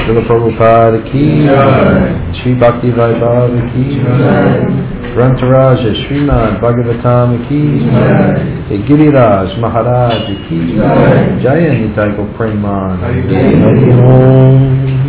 Srila Prabhupada ki Jai, Shri Bhakti Vaibhava ki Jai, Grantaraja Srimad Bhagavatam ki Jai, Giriraj Maharaj ki Jai, Jaya Nitai Go Preman. Hari Om.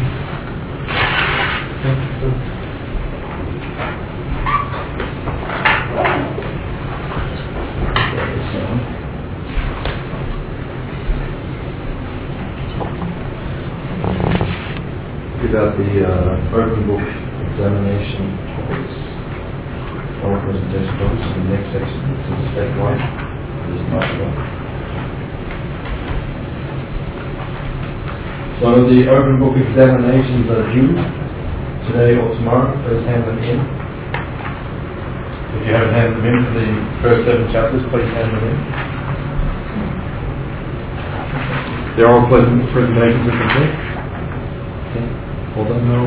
About the open book examination topics, oral presentation topics in the next section. This is step 1. This is part 1. So the open book examinations are due today or tomorrow. Please hand them in. If you haven't handed them in for the first 7 chapters, please hand them in. The oral presentations are complete. All done? No?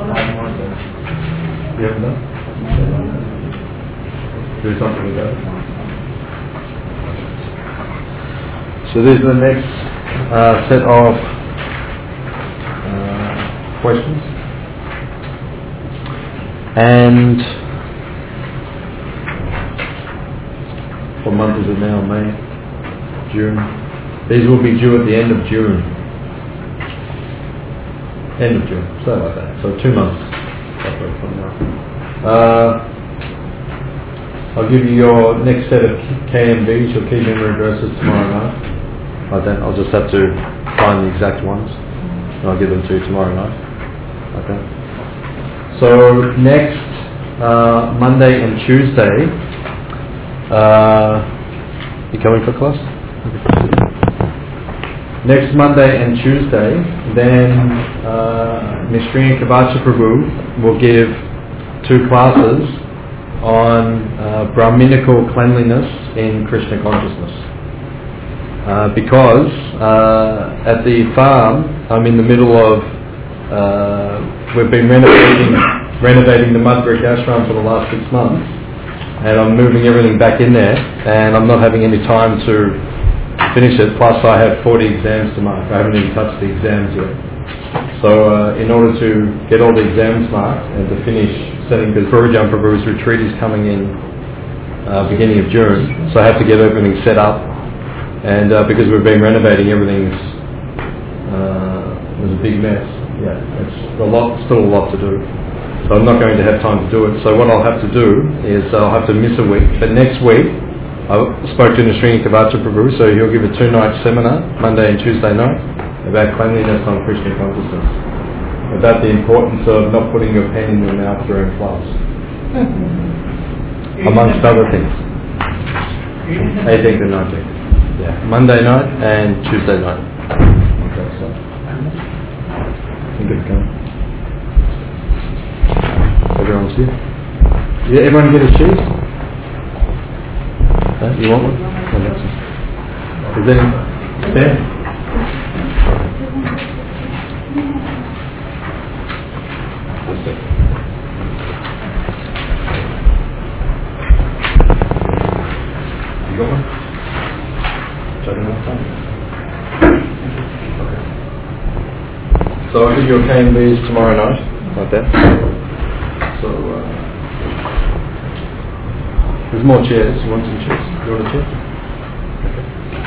You haven't done? Do something with that. So this is the next set of questions. And what month is it now? May? June? These will be due at the end of June. End of June, something like that. So 2 months. I'll give you your next set of KMBs, your key memory addresses, tomorrow night. Like that. I'll just have to find the exact ones, and I'll give them to you tomorrow night. Okay. So next Monday and Tuesday, you coming for class? Next Monday and Tuesday, then Mishri and Kavacha Prabhu will give 2 classes on Brahminical cleanliness in Krishna consciousness. Because at the farm, I'm in the middle of, we've been renovating the mud brick ashram for the last 6 months, and I'm moving everything back in there, and I'm not having any time to finish it, plus I have 40 exams to mark. I haven't even touched the exams yet. So in order to get all the exams marked and to finish setting, because Gurujan Prabhu's retreat is coming in beginning of June, so I have to get everything set up, and because we've been renovating, everything's was a big mess. Yeah, it's still a lot to do. So I'm not going to have time to do it. So what I'll have to do is I'll have to miss a week, but next week I spoke to Nrsimha Kavacha Prabhu, so he'll give a 2-night seminar, Monday and Tuesday night, about cleanliness on Krishna consciousness, about the importance of not putting your pen in your mouth during class, amongst other things. 18th and 19th. Yeah, Monday night and Tuesday night. Okay, so I think it's coming. Everyone's here? Yeah, everyone get a cheese? You want one? Oh, that's it. Is there? There? That's it. You got one? Chugging one time? Okay. So I'll give you a KMBs tomorrow night, like that. So, there's more chairs. You want some chairs? You want a chair? Okay.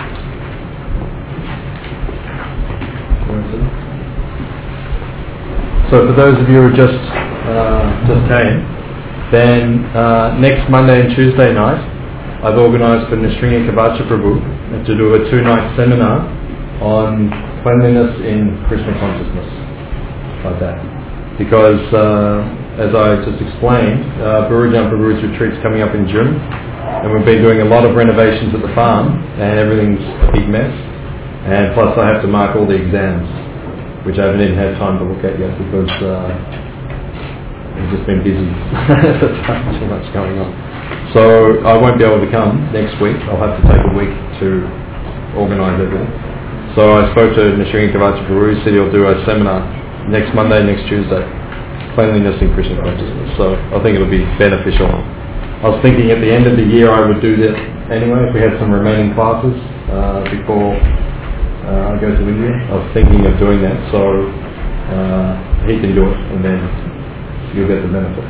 So for those of you who just came, then next Monday and Tuesday night, I've organised for Nrsimha Kavacha Prabhu to do a 2-night seminar on cleanliness in Krishna consciousness, like that. Because as I just explained, Gurujan Prabhu's retreat's coming up in June, and we've been doing a lot of renovations at the farm, and everything's a big mess. And plus I have to mark all the exams, which I haven't even had time to look at yet because I've just been busy. There's too much going on. So I won't be able to come next week. I'll have to take a week to organise everything. So I spoke to Nrsimha Kavacha Prabhu, he said he'll do a seminar next Monday, next Tuesday. Cleanliness in Krishna consciousness. So I think it'll be beneficial. I was thinking at the end of the year I would do that anyway if we had some remaining classes before I go to India. I was thinking of doing that. So he can do it, and then you'll get the benefit.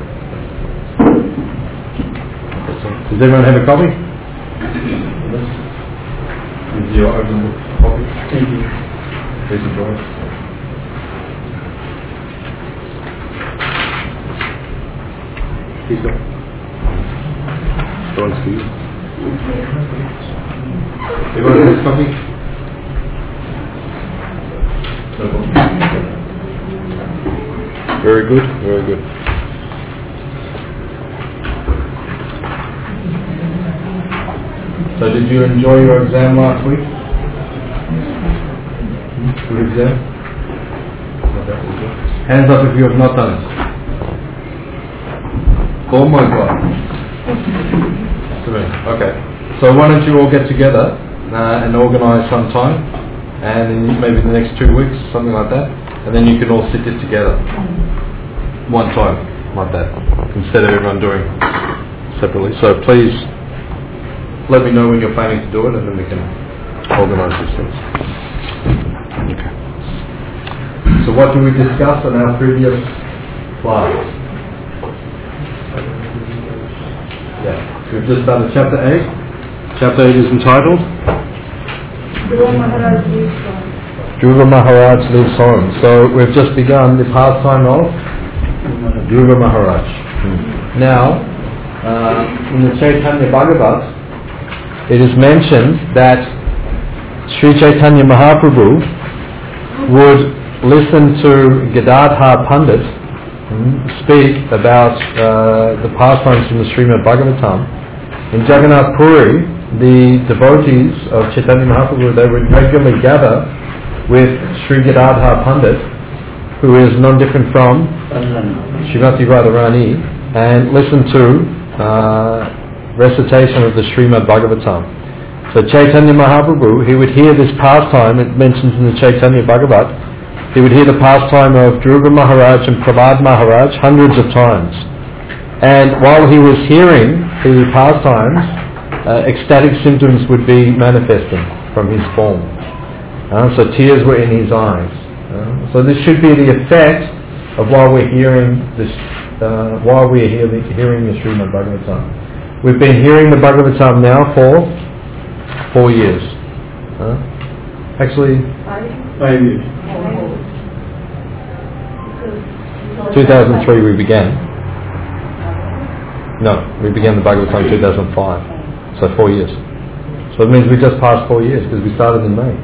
Does everyone have a copy? This is your open book copy. Thank you. Please enjoy it. Please go. John's for you. Everyone has a copy? No problem. Very good, very good. So did you enjoy your exam last week? Good exam? Hands up if you have not done it. Oh my God. Okay. So why don't you all get together and organise some time, and in maybe the next 2 weeks, something like that, and then you can all sit it together one time like that, instead of everyone doing separately. So please let me know when you're planning to do it, and then we can organise these things. Okay. So what did we discuss in our previous class? Yeah, we've just done chapter 8. Chapter 8 is entitled Dhruva Maharaj Lives Home. So we've just begun the pastime of Dhruva Maharaj. Now, in the Chaitanya Bhagavat, it is mentioned that Sri Chaitanya Mahaprabhu would listen to Gadadhar Pandit speak about the pastimes from the Srimad Bhagavatam. In Jagannath Puri, the devotees of Chaitanya Mahaprabhu, they would regularly gather with Sri Gadadhar Pandit, who is none different from Srimati Radharani, and listen to recitation of the Srimad Bhagavatam. So Chaitanya Mahaprabhu, he would hear this pastime, it mentions in the Chaitanya Bhagavat, he would hear the pastime of Dhruva Maharaj and Prahlad Maharaj hundreds of times. And while he was hearing the pastimes, ecstatic symptoms would be manifesting from his form. So tears were in his eyes. So this should be the effect of while we're hearing this, hearing the Srimad Bhagavatam. We've been hearing the Bhagavatam now for 4 years. Actually, 5 years. 2003 we began. No, we began the Bhagavatam in 2005. So 4 years. So it means we just passed 4 years because we started in May.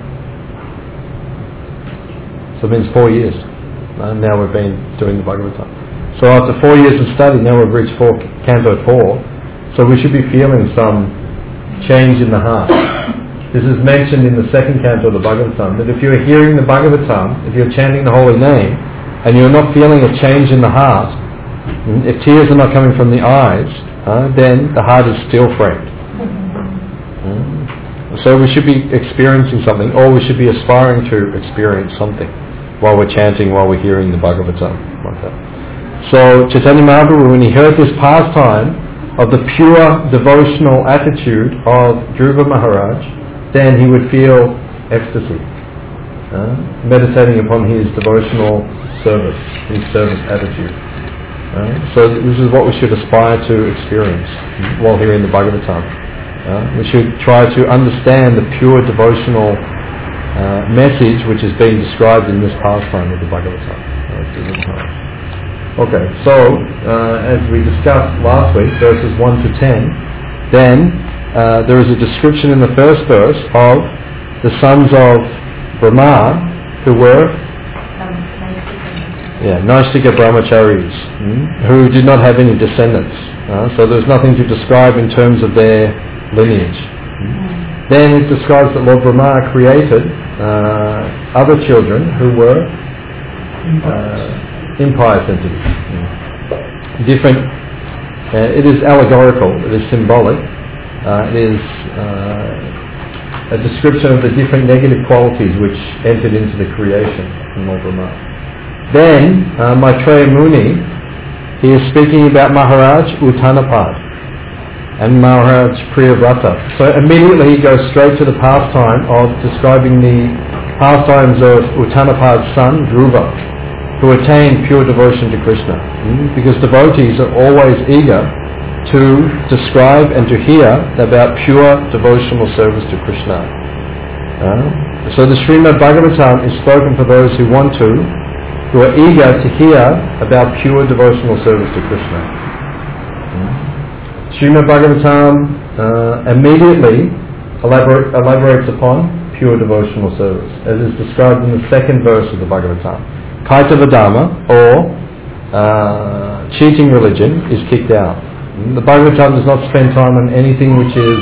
So it means 4 years. And now we've been doing the Bhagavatam. So after 4 years of study, now we've reached Canto 4. So we should be feeling some change in the heart. This is mentioned in the second canto of the Bhagavatam, that if you're hearing the Bhagavatam, if you're chanting the holy name, and you're not feeling a change in the heart, if tears are not coming from the eyes, then the heart is still framed. So we should be experiencing something, or we should be aspiring to experience something while we're chanting, while we're hearing the Bhagavatam. Like that. So Chaitanya Mahaprabhu, when he heard this pastime of the pure devotional attitude of Dhruva Maharaj, then he would feel ecstasy, meditating upon his devotional service, his service attitude. So this is what we should aspire to experience while hearing the Bhagavatam. We should try to understand the pure devotional message which is being described in this pastime of the Bhagavatam. Okay, so as we discussed last week, verses 1 to 10, then there is a description in the first verse of the sons of Brahma who were Naistika Brahmacharis, who did not have any descendants. So there's nothing to describe in terms of their lineage. Then it describes that Lord Brahma created other children who were impious entities. Different. It is allegorical. It is symbolic. It is a description of the different negative qualities which entered into the creation in Lord Brahma. Then Maitreya Muni, he is speaking about Maharaj Uttanapad and Maharaj Priyavrata. So immediately he goes straight to the pastime of describing the pastimes of Uttanapad's son Dhruva, to attain pure devotion to Krishna. Because devotees are always eager to describe and to hear about pure devotional service to Krishna. So the Srimad Bhagavatam is spoken for those who want to, who are eager to hear about pure devotional service to Krishna. Srimad Bhagavatam immediately elaborates upon pure devotional service, as is described in the second verse of the Bhagavatam. Kaitava Dharma, or cheating religion, is kicked out. The Bhagavatam does not spend time on anything which is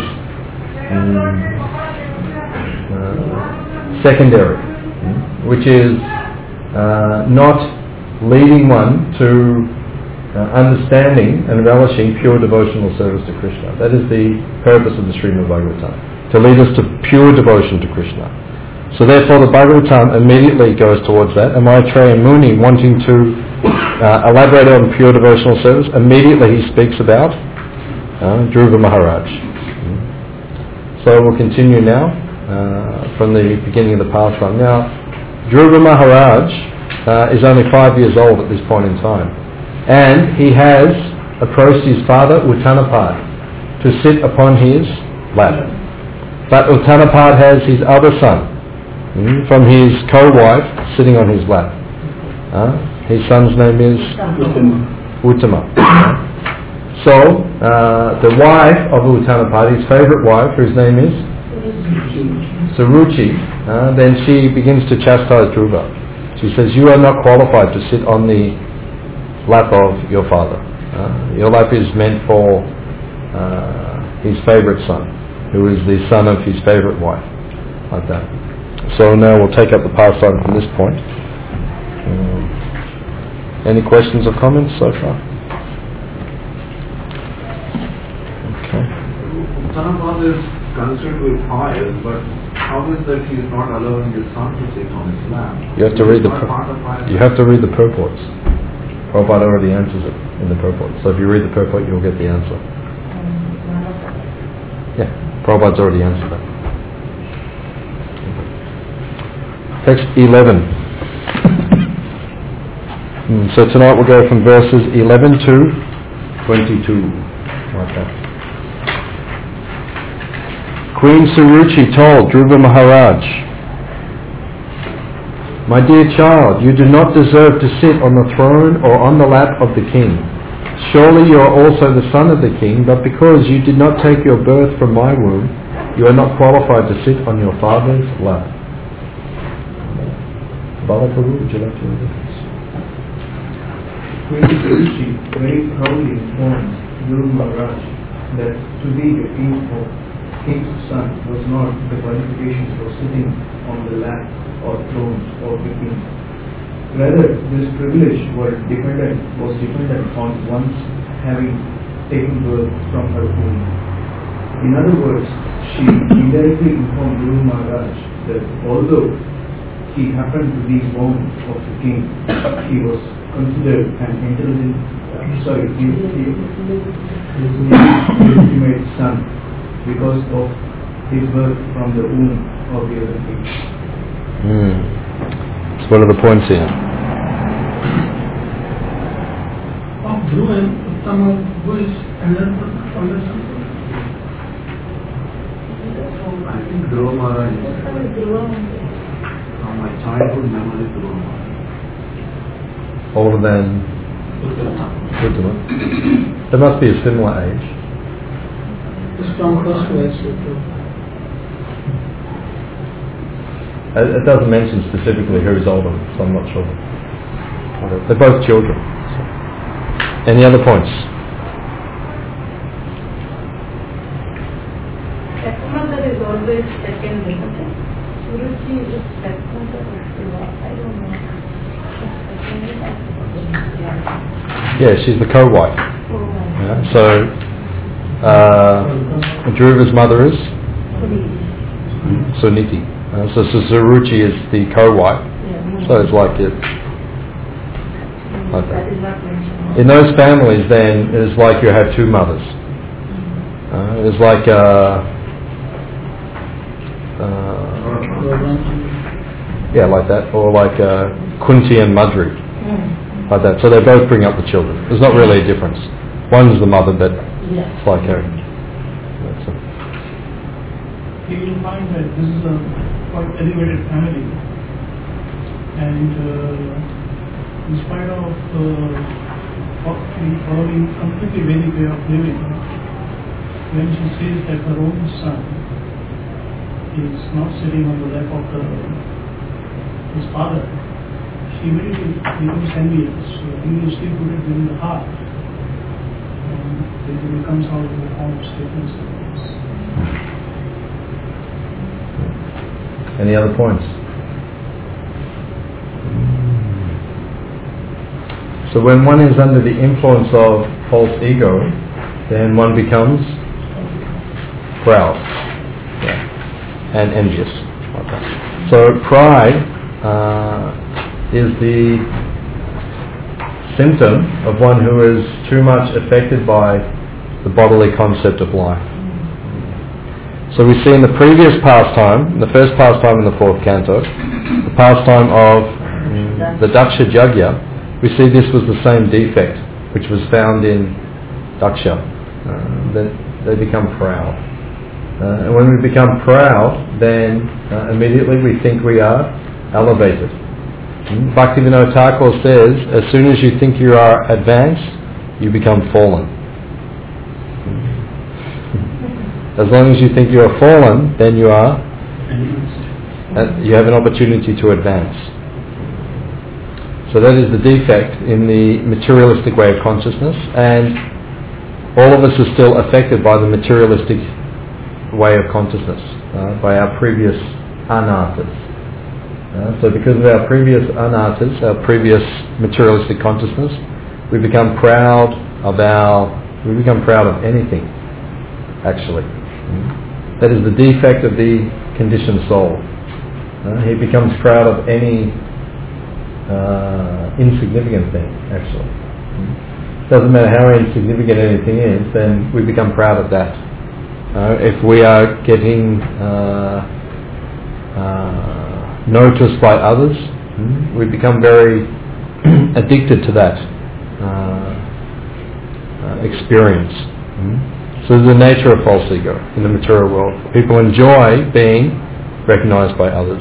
secondary, which is not leading one to understanding and relishing pure devotional service to Krishna. That is the purpose of the Srimad Bhagavatam, to lead us to pure devotion to Krishna. So therefore the Bhagavatam immediately goes towards that, and Maitreya Muni, wanting to elaborate on pure devotional service, immediately he speaks about Dhruva Maharaj. So we'll continue now from the beginning of the Parshram. Now, Dhruva Maharaj is only 5 years old at this point in time, and he has approached his father Uttanapad to sit upon his lap. But Uttanapad has his other son from his co-wife sitting on his lap. His son's name is Uttama. So the wife of Uttanapad, his favourite wife, whose name is Suruchi, then she begins to chastise Dhruva. She says, "You are not qualified to sit on the lap of your father. Your lap is meant for his favourite son, who is the son of his favourite wife." Like that. So now we'll take up the pastime from this point. Any questions or comments so far? Okay. Uttanapad is concerned with fire, but how is that he is not allowing his son to sit on his lap? You have to read the purports. Prabhupada already answers it in the purport. So if you read the purport, you'll get the answer. Yeah, Prabhupada's already answered that. Text 11. So tonight we'll go from verses 11 to 22. Like that. Queen Suruchi told Dhruva Maharaj, "My dear child, you do not deserve to sit on the throne or on the lap of the king. Surely you are also the son of the king, but because you did not take your birth from my womb, you are not qualified to sit on your father's lap." Bala Prabhu, would you like to read this? Queen Suruchi very proudly informed Dhruva Maharaj that to be a king's son was not the qualifications for sitting on the lap or throne of the king. Rather, this privilege was dependent on one's having taken birth from her womb. In other words, she indirectly informed Dhruva Maharaj that although he happened to be born of the king, he was considered an intelligent, his legitimate son because of his birth from the womb of the other king. So what are the points here? Dhruva and Uttama, who is another son? I think Dhruva Maharaj is from my childhood memory, Dhruva Maharaj. Older than Uttama. There must be a similar age. It's from first verse. It doesn't mention specifically who's older, so I'm not sure. Okay. They're both children. So. Any other points? Stepmother is always second, isn't it? Suruchi is stepmother of Dhruva. I don't know. Yeah, she's the co-wife. Yeah, so Dhruva's mother is Suniti. So Suruchi is the co-wife. So it's like it. Like that. In those families, then it's like you have two mothers. It's like yeah, like that, or like Kunti and Madri. like that. So they both bring up the children. There's not really a difference. One's the mother, but Yeah. it's like her. That's it. You will find that this is a quite elevated family, and in spite of following completely Vedic way of living, when she sees that her own son is not sitting on the lap of his father, she immediately becomes envious. So immediately put it within the heart, and it comes out in the form of statements like this. Any other points? So when one is under the influence of false ego, then one becomes proud and envious. Okay. So pride is the symptom of one who is too much affected by the bodily concept of life. So we see in the previous pastime, the first pastime in the fourth canto, the pastime of the Daksha Yajna, we see this was the same defect which was found in Daksha, that they become proud. And when we become proud, then immediately we think we are elevated. Bhaktivinoda Thakur says, as soon as you think you are advanced, you become fallen. As long as you think you are fallen, then you are, you have an opportunity to advance. So that is the defect in the materialistic way of consciousness, and all of us are still affected by the materialistic way of consciousness, by our previous anarthas. So because of our previous anarthas, our previous materialistic consciousness, we become proud of anything, actually. That is the defect of the conditioned soul. He becomes proud of any insignificant thing, actually. Doesn't matter how insignificant anything is, then we become proud of that. If we are getting noticed by others, we become very addicted to that experience. So there's the nature of false ego in the material world. People enjoy being recognized by others.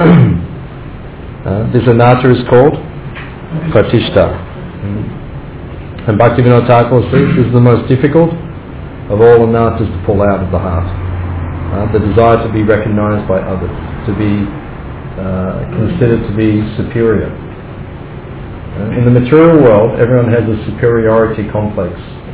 This anatta is called pratishta. And Bhaktivinoda Thakur says this is the most difficult of all anattas to pull out of the heart. The desire to be recognized by others, to be considered to be superior. In the material world, everyone has a superiority complex.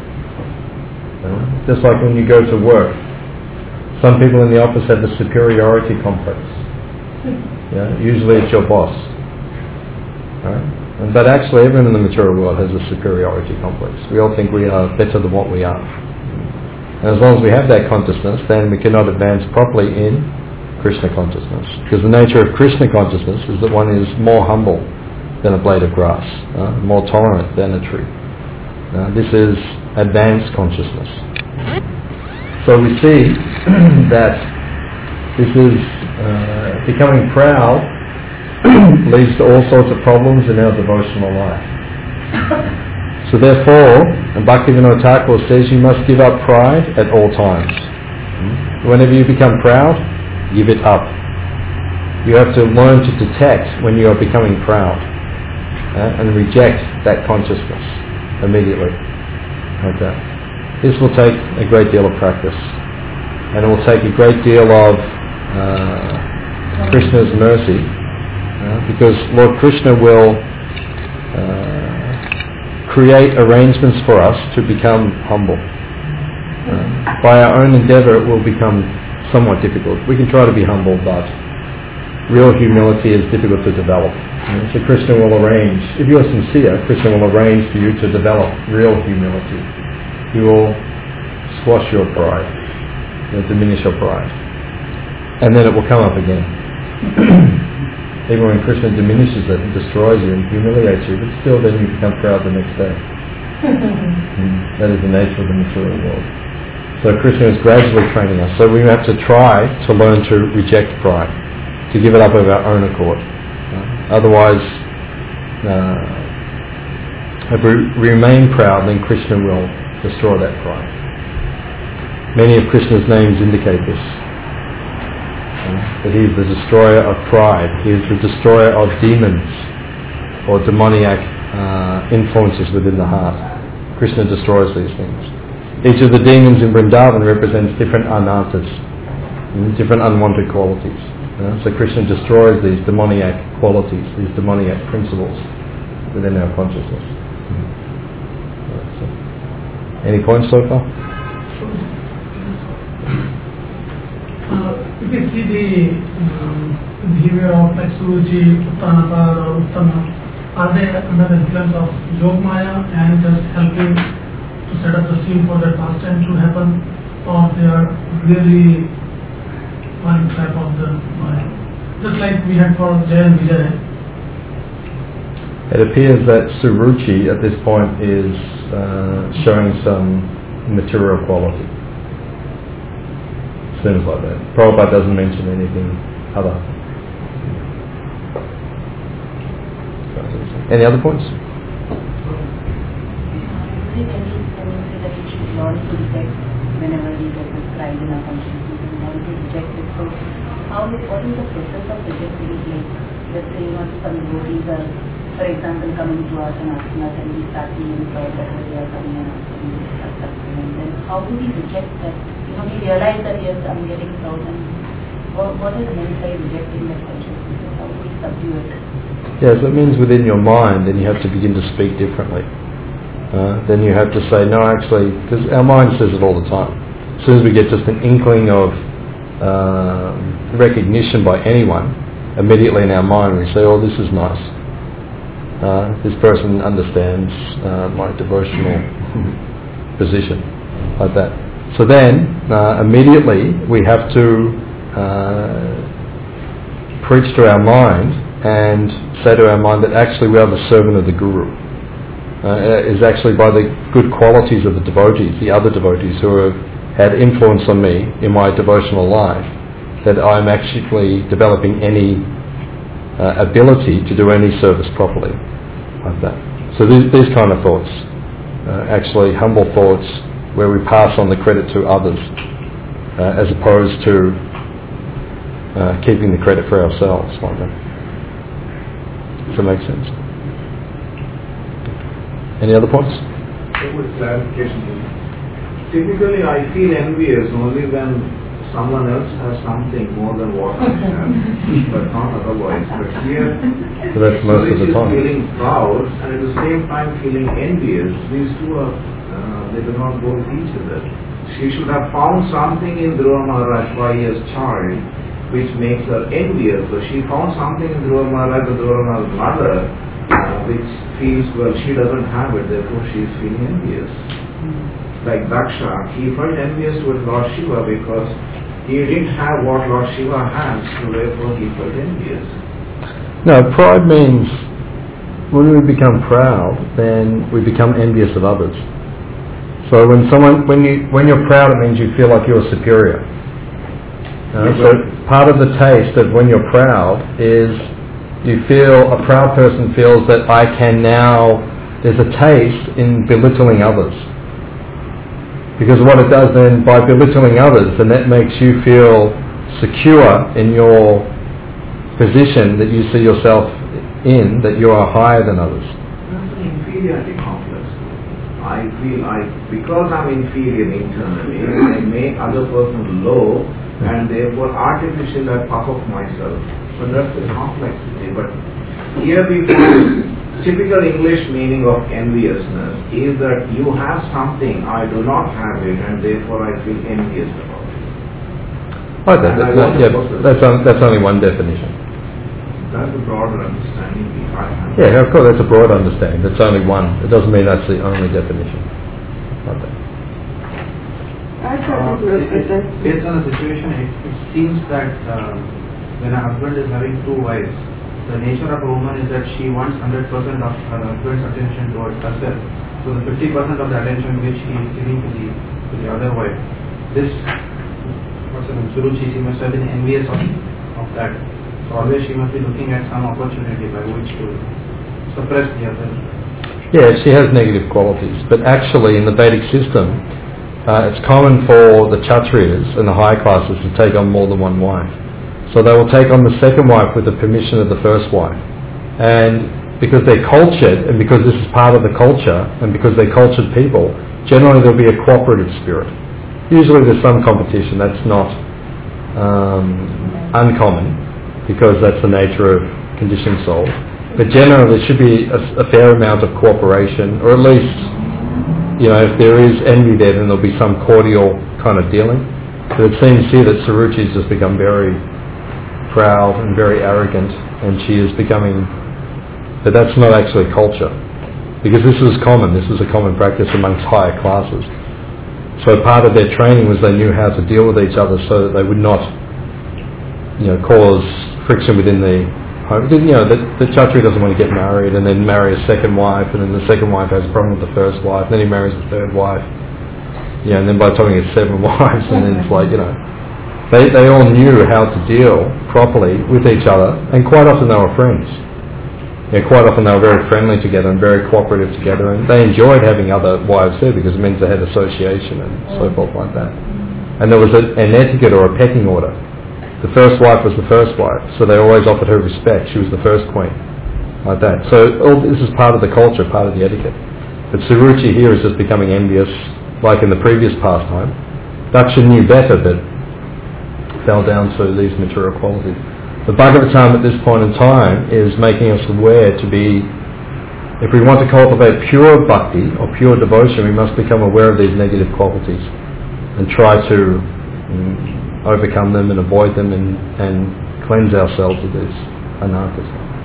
Just like when you go to work, some people in the office have the superiority complex. Usually it's your boss. Right? But actually everyone in the material world has a superiority complex. We all think we are better than what we are. And as long as we have that consciousness, then we cannot advance properly in Krishna consciousness. Because the nature of Krishna consciousness is that one is more humble than a blade of grass, more tolerant than a tree. This is advanced consciousness. So we see that this is becoming proud leads to all sorts of problems in our devotional life. So therefore, and Bhaktivinoda Thakur says, you must give up pride at all times. Whenever you become proud, give it up. You have to learn to detect when you are becoming proud and reject that consciousness immediately. Okay. This will take a great deal of practice, and it will take a great deal of Krishna's mercy, because Lord Krishna will create arrangements for us to become humble. By our own endeavour, it will become somewhat difficult. We can try to be humble, but real humility is difficult to develop. So Krishna will arrange, if you are sincere, Krishna will arrange for you to develop real humility. He will squash your pride, diminish your pride, and then it will come up again. Even when Krishna diminishes it and destroys you and humiliates you, but still then you become proud the next day. That is the nature of the material world. So Krishna is gradually training us. So we have to try to learn to reject pride, to give it up of our own accord. Otherwise, If we remain proud, then Krishna will destroy that pride. Many of Krishna's names indicate this. That he is the destroyer of pride. He is the destroyer of demons or demoniac influences within the heart. Krishna destroys these things. Each of the demons in Vrindavan represents different anarthas, different unwanted qualities. So Krishna destroys these demoniac qualities, these demoniac principles within our consciousness. Any points so far? If you see the behavior of like Suruchi, Uttanapar or Uttama, are they under the influence of Yogmaya and just helping to set up the scene for that pastime to happen, or they are really one type of the Maya? Just like we had for Jay and Vijay. It appears that Suruchi at this point is showing some material quality. Seems like that. Prabhupada doesn't mention anything other. Any other points? Usually when we say that we should learn to reject whenever we get this pride in our consciousness and learn to reject it. So what is the process of rejecting it? Like, let's say some devotees are, for example, coming to us and asking us, and we start feeling proud that they are coming and asking, we start suffering. And then how do we reject that? We realize that yes, I'm getting proud, and what is meant by rejecting that consciousness? How do we subdue it? Yes, it means within your mind, then you have to begin to speak differently. Then you have to say, no, actually, because our mind says it all the time. As soon as we get just an inkling of recognition by anyone, immediately in our mind we say, oh, this is nice. This person understands my devotional position, like that. So then, immediately, we have to preach to our mind and say to our mind that actually we are the servant of the Guru. It is actually by the good qualities of the devotees, the other devotees who have had influence on me in my devotional life, that I'm actually developing any ability to do any service properly, like that. So these kind of thoughts, actually humble thoughts, where we pass on the credit to others, as opposed to keeping the credit for ourselves, like that. Does that make sense? Any other points? With clarification. Typically, I feel envious only when someone else has something more than what I have, but not otherwise. But here, So that's most of the time. feeling proud and at the same time feeling envious. These two are, they do not go with each other. She should have found something in Dhruva Maharaj while he is child, which makes her envious. So she found something in Dhruva Maharaj, the Dhruva Maharaj's mother, which feels, well, she doesn't have it, therefore she is feeling envious. Like Daksha, he felt envious towards Lord Shiva because he didn't have what Lord Shiva has, so therefore he felt envious. No, pride means when we become proud, then we become envious of others. So when you're proud, it means you feel like you're superior. So part of the taste of when you're proud is a proud person feels that I can now, there's a taste in belittling others. Because what it does then, by belittling others, then that makes you feel secure in your position that you see yourself in, that you are higher than others. That's an inferiority complex. I feel because I'm inferior internally, I make other person low and therefore artificially I puff up myself. So that's the complexity. But here we find typical English meaning of enviousness is that you have something, I do not have it, and therefore I feel envious about it. That's only one definition. That's a broader understanding I have. Yeah, of course, that's a broad understanding. That's only one. It doesn't mean that's the only definition. Okay. Based on the situation, it seems that when a husband is having two wives, the nature of a woman is that she wants 100% of her husband's attention towards herself. So the 50% of the attention which he is giving to the other wife, this Suruchi, she must have been envious of that. So always she must be looking at some opportunity by which to suppress the other. Yeah, she has negative qualities, but actually in the Vedic system, it's common for the Kshatriyas and the higher classes to take on more than one wife. So they will take on the second wife with the permission of the first wife. And because they're cultured, and because this is part of the culture, and because they're cultured people, generally there'll be a cooperative spirit. Usually there's some competition, that's not uncommon, because that's the nature of conditioned souls. But generally there should be a fair amount of cooperation, or at least, if there is envy there, then there'll be some cordial kind of dealing. But it seems here that Suruchi's just become very proud and very arrogant, and she is becoming, but that's not actually culture, because this is a common practice amongst higher classes. So part of their training was they knew how to deal with each other so that they would not, cause friction within the home. The Kshatriya doesn't want to get married and then marry a second wife, and then the second wife has a problem with the first wife, and then he marries the third wife, and then by the time he gets 7 wives, and then it's like, They all knew how to deal properly with each other, and quite often they were friends. Quite often they were very friendly together and very cooperative together, and they enjoyed having other wives too, because it means they had association and so forth like that. And there was an etiquette or a pecking order. The first wife was the first wife, so they always offered her respect. She was the first queen, like that. So all this is part of the culture, part of the etiquette. But Suruchi here is just becoming envious, like in the previous pastime. Daksha knew better, but fell down to these material qualities. The Bhagavatam at this point in time is making us aware to be, if we want to cultivate pure bhakti or pure devotion, we must become aware of these negative qualities and try to overcome them and avoid them and cleanse ourselves of these anarthas.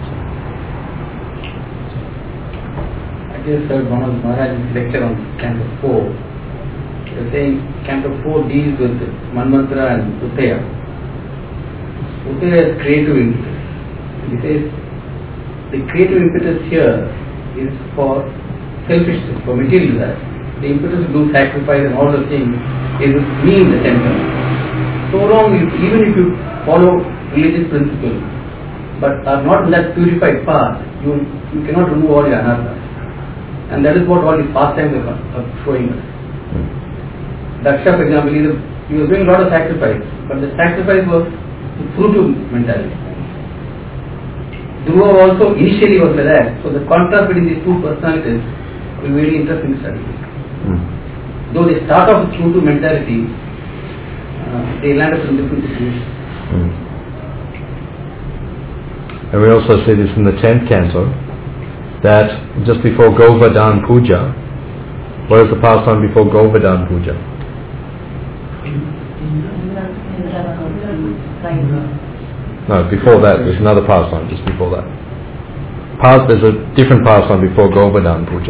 I just heard one of Maharaj's lecture on Canto 4. They were saying Canto 4 deals with Manvantara and Uttaya. Uttaya is creative impetus. He says the creative impetus here is for selfishness, for material desire. The impetus to do sacrifice and all the things is me in the center. So long, even if you follow religious principles, but are not in that purified path, you cannot remove all your anarthas. And that is what all these pastimes are showing us. Daksha, for example, he was doing a lot of sacrifice, but the sacrifice was fruitive mentality. Dhruva also initially was like that, so the contrast between these two personalities will be very interesting to study. Though they start off with fruitive mentality, they land up in different situations. And we also see this in the 10th canto, that just before Govardhan Puja, what is the pastime before Govardhan Puja? No, before that, there's another pastime just before that. There's a different pastime before Govardhan Puja.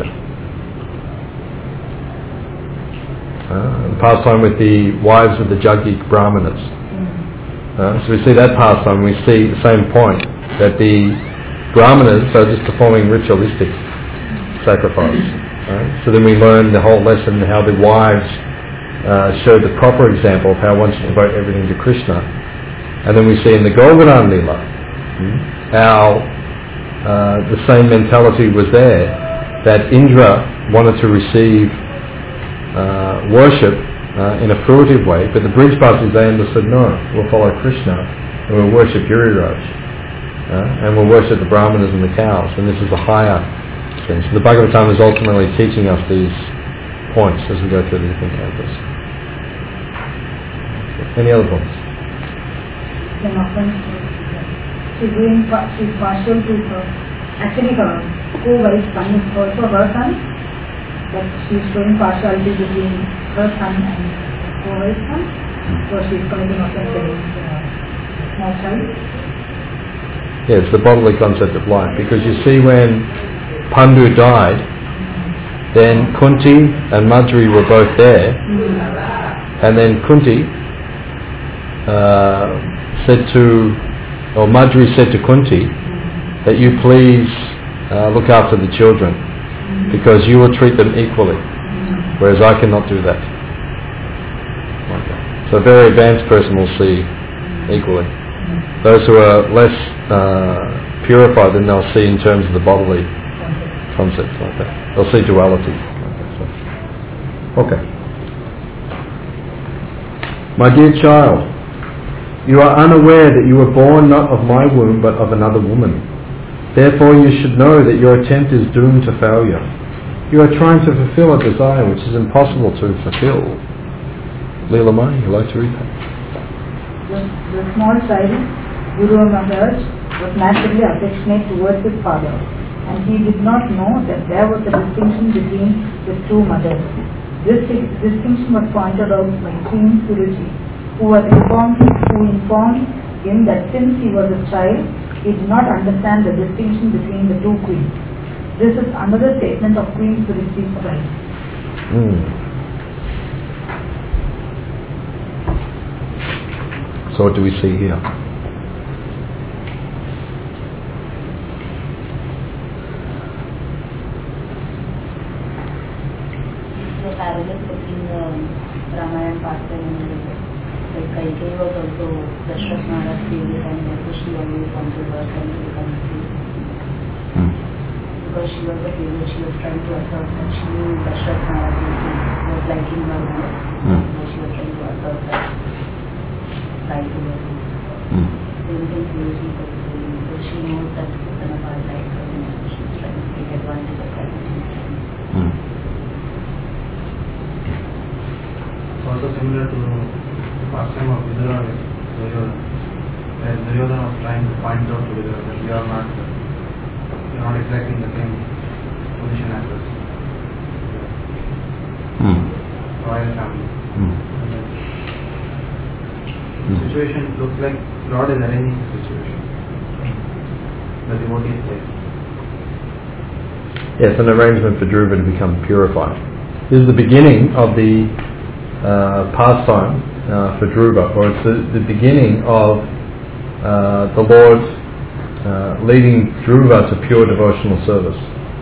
The pastime with the wives of the Jagik Brahmanas. So we see that pastime, we see the same point, that the Brahmanas are just performing ritualistic sacrifice. So then we learn the whole lesson, how the wives showed the proper example of how one should devote everything to Krishna. And then we see in the Govardhan Lila how the same mentality was there, that Indra wanted to receive worship in a fruitive way, but the Brijbasis, they understood, no, we'll follow Krishna and we'll worship Giriraj, and we'll worship the Brahmanas and the cows, and this is a higher thing. So the Bhagavatam is ultimately teaching us these points as we go through the different cantos. Any other points? She's partial to her. Actually, her co-wife son is also her son, but she's showing partiality between her son and co-wife son. So she's committing offense against small child. Yes, the bodily concept of life. Because you see, when Pandu died, then Kunti and Madri were both there, and then Kunti Madri said to Kunti, that you please look after the children, because you will treat them equally, whereas I cannot do that. Okay. So a very advanced person will see equally. Those who are less purified, then they'll see in terms of the bodily concepts like that. They'll see duality. Okay. My dear child, you are unaware that you were born not of my womb but of another woman. Therefore you should know that your attempt is doomed to failure. You are trying to fulfill a desire which is impossible to fulfill. Leela Mai, you like to read that? The small child, Guru Maharaj, was naturally affectionate towards his father, and he did not know that there was a distinction between his two mothers. This distinction was pointed out by Queen Suruchi, who informed him that since he was a child, he did not understand the distinction between the two queens. This is another statement of Queen Suruchi's pride. So what do we see here? The parallel between the Ramayana pastimes and like Kaikeyi was also Dashrath Maharaj's favorite, and therefore she always wanted her son to become king. Because she was a favorite, she was trying to assert that she knew Dashrath Maharaj was liking her more. So she was trying to assert that right to her. Same thing Suruchi was doing, because she knows that Uttanapad likes her, and she's trying to take advantage of that. Also similar to the pastime of Vidura with Duryodhana, where Duryodhana was trying to point out to Vidura that we are not exactly in the same position as us. Royal family. The situation looks like Lord is arranging the situation. The devotee is there. Yes, an arrangement for Dhruva to become purified. This is the beginning of the pastime for Dhruva, or it's the beginning of the Lord leading Dhruva to pure devotional service.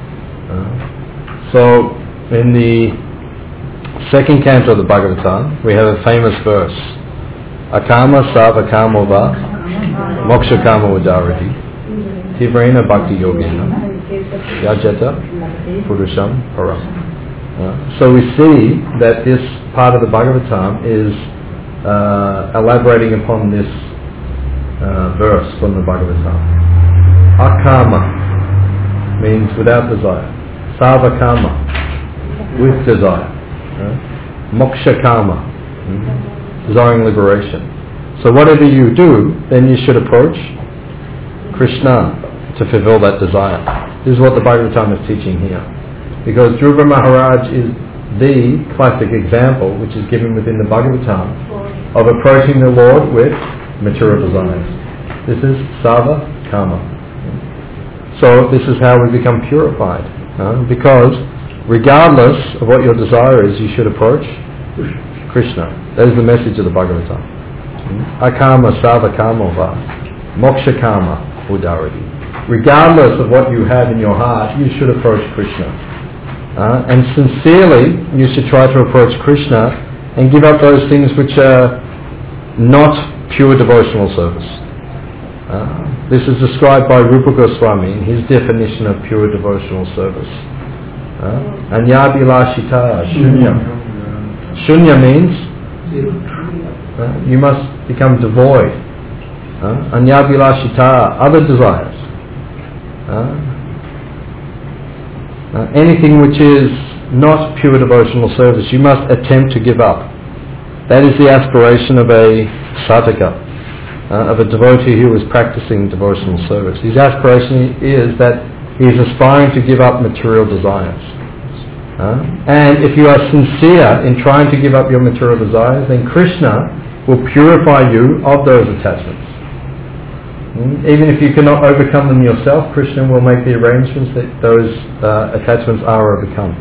So in the second canto of the Bhagavatam, we have a famous verse: Akama Sava Kamova Moksha Kama Udarati Tivrena Bhakti Yogena Yajata Purusham Param. So we see that this part of the Bhagavatam is elaborating upon this verse from the Bhagavatam. Akama means without desire. Savakama, with desire. Moksha Kama, desiring liberation. So whatever you do, then you should approach Krishna to fulfill that desire. This is what the Bhagavatam is teaching here. Because Dhruva Maharaj is the classic example which is given within the Bhagavatam of approaching the Lord with material desires. This is Sava Kama. So this is how we become purified. Because regardless of what your desire is, you should approach Krishna. That is the message of the Bhagavatam. Akama Sava Kama Va Moksha Kama Udarati. Regardless of what you have in your heart, you should approach Krishna. And sincerely, you should try to approach Krishna and give up those things which are not pure devotional service. This is described by Rupa Goswami in his definition of pure devotional service. Anyabhilashita Shunya. Shunya means you must become devoid. Anyabhilashita, other desires. Anything which is not pure devotional service, you must attempt to give up. That is the aspiration of a sadhaka, of a devotee who is practicing devotional service. His aspiration is that he is aspiring to give up material desires. And if you are sincere in trying to give up your material desires, then Krishna will purify you of those attachments. Even if you cannot overcome them yourself, Krishna will make the arrangements that those attachments are overcome.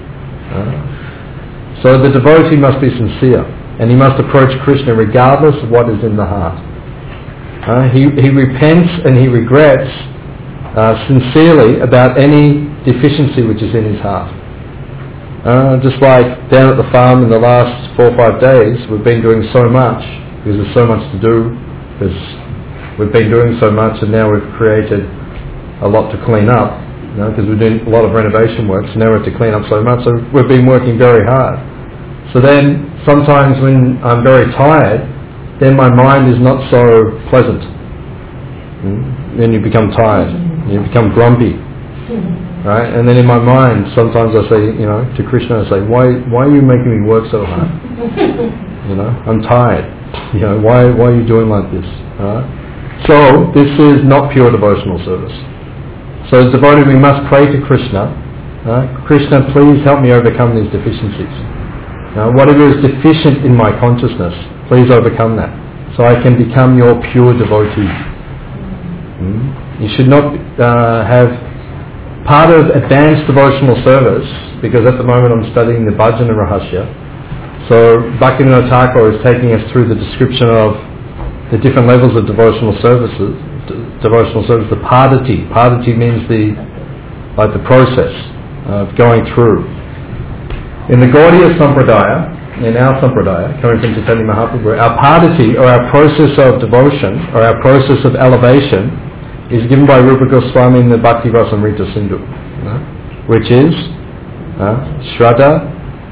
So the devotee must be sincere, and he must approach Krishna regardless of what is in the heart. He repents and he regrets sincerely about any deficiency which is in his heart. Just like down at the farm in the last 4 or 5 days, we've been doing so much because there's so much to do. We've been doing so much, and now we've created a lot to clean up. because we're doing a lot of renovation work, so now we have to clean up so much, so we've been working very hard. So then sometimes when I'm very tired, then my mind is not so pleasant. Then you become tired, you become grumpy, right? And then in my mind, sometimes I say, to Krishna, I say, why are you making me work so hard? I'm tired. Why are you doing like this? So this is not pure devotional service. So as devotee, we must pray to Krishna. Krishna, please help me overcome these deficiencies. Whatever is deficient in my consciousness, please overcome that, so I can become your pure devotee. You should not have part of advanced devotional service, because at the moment I'm studying the Bhajana Rahasya. So Bhaktivinoda Thakur is taking us through the description of the different levels of devotional service. The padati. Padati means the process of going through. In the Gaudiya Sampradaya, in our Sampradaya, coming from Chaitanya Mahaprabhu, our padati, or our process of devotion, or our process of elevation, is given by Rupa Goswami in the Bhakti Rasamrita Sindhu, which is Shraddha,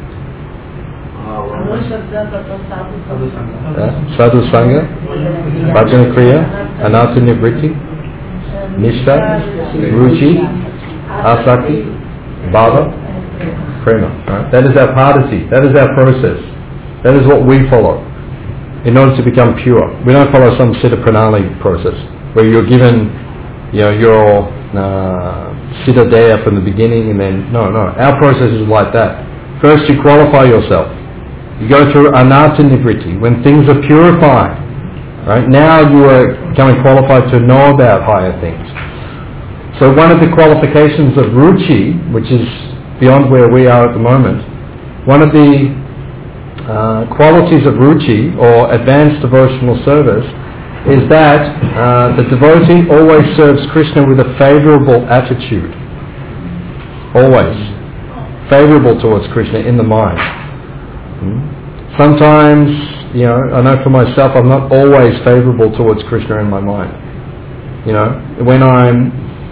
Sadhu Sangha, Bhajana Kriya, Anartha Nivriti, Nishtha, Ruchi, Asakti, Bhava, Prema. Right? That is our padati, that is our process, that is what we follow in order to become pure. We don't follow some Siddha Pranali process where you're given your Siddha Daya from the beginning, and then no, our process is like that. First you qualify yourself. You go through Anartha Nivriti, when things are purified. Right? Now you are becoming qualified to know about higher things. So one of the qualifications of Ruchi, which is beyond where we are at the moment, one of the qualities of Ruchi, or advanced devotional service, is that the devotee always serves Krishna with a favourable attitude. Always. Favourable towards Krishna in the mind. Sometimes, I know for myself, I'm not always favourable towards Krishna in my mind. When I'm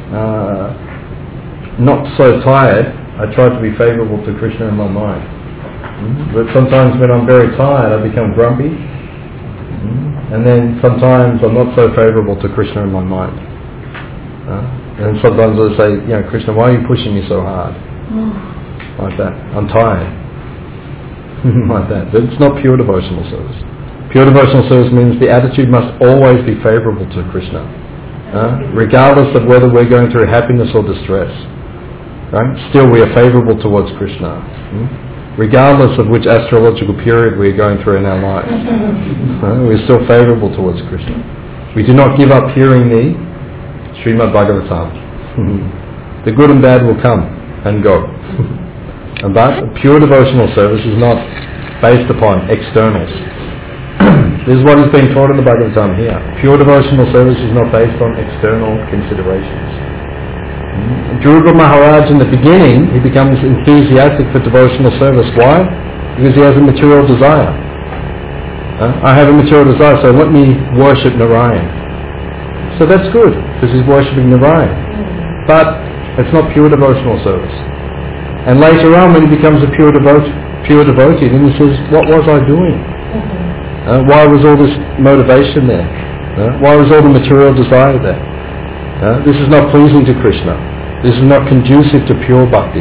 not so tired, I try to be favourable to Krishna in my mind. But sometimes when I'm very tired, I become grumpy. And then sometimes I'm not so favourable to Krishna in my mind. And sometimes I say, Krishna, why are you pushing me so hard? Like that. I'm tired. Like that. But it's not pure devotional service. Pure devotional service means the attitude must always be favourable to Krishna. Regardless of whether we're going through happiness or distress. Right? Still we are favourable towards Krishna. Regardless of which astrological period we are going through in our lives. We're still favourable towards Krishna. We do not give up hearing the Srimad Bhagavatam. The good and bad will come and go. But pure devotional service is not based upon externals. This is what is being taught in the Bhagavatam here. Pure devotional service is not based on external considerations. Dhruva Maharaj in the beginning, he becomes enthusiastic for devotional service. Why? Because he has a material desire. I have a material desire, so let me worship Narayan. So that's good, because he's worshipping Narayan. But it's not pure devotional service. And later on, when he becomes a pure devotee, then he says, what was I doing? Why was all this motivation there? Why was all the material desire there? This is not pleasing to Krishna. This is not conducive to pure bhakti.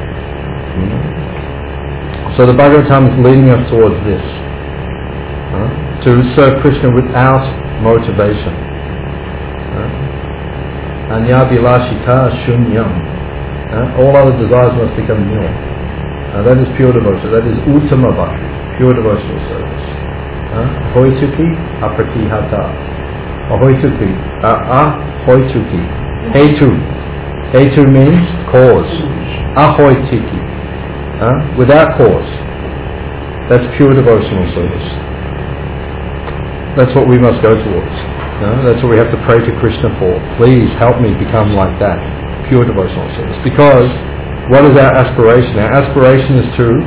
So the Bhagavatam is leading us towards this. To serve Krishna without motivation. Anyabhilashita shunyam. All other desires must become nil. That is pure devotion. That is uttama bhakti, pure devotional service. Hoituki apratihata. Ahoituki. Ahoituki. Hetu. Hetu means cause. Ahoituki. Without cause. That's pure devotional service. That's what we must go towards. That's what we have to pray to Krishna for. Please help me become like that. Pure devotional service. Because what is our aspiration? Our aspiration is to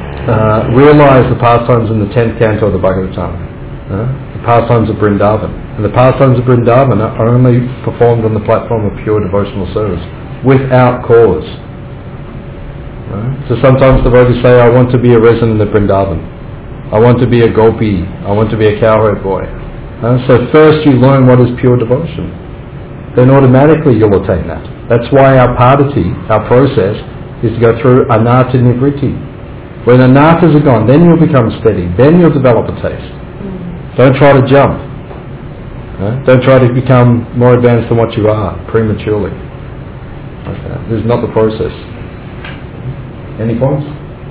realize the pastimes in the 10th canto of the Bhagavatam. The pastimes of Vrindavan. And the pastimes of Vrindavan are only performed on the platform of pure devotional service, without cause. Right? So sometimes the devotees say, I want to be a resident of Vrindavan. I want to be a gopi. I want to be a cowherd boy. So first you learn what is pure devotion. Then automatically you'll attain that. That's why our padati, our process, is to go through anatta nivritti. When anattas are gone, then you'll become steady. Then you'll develop a taste. Don't try to jump. Don't try to become more advanced than what you are prematurely. This is not the process. Any points?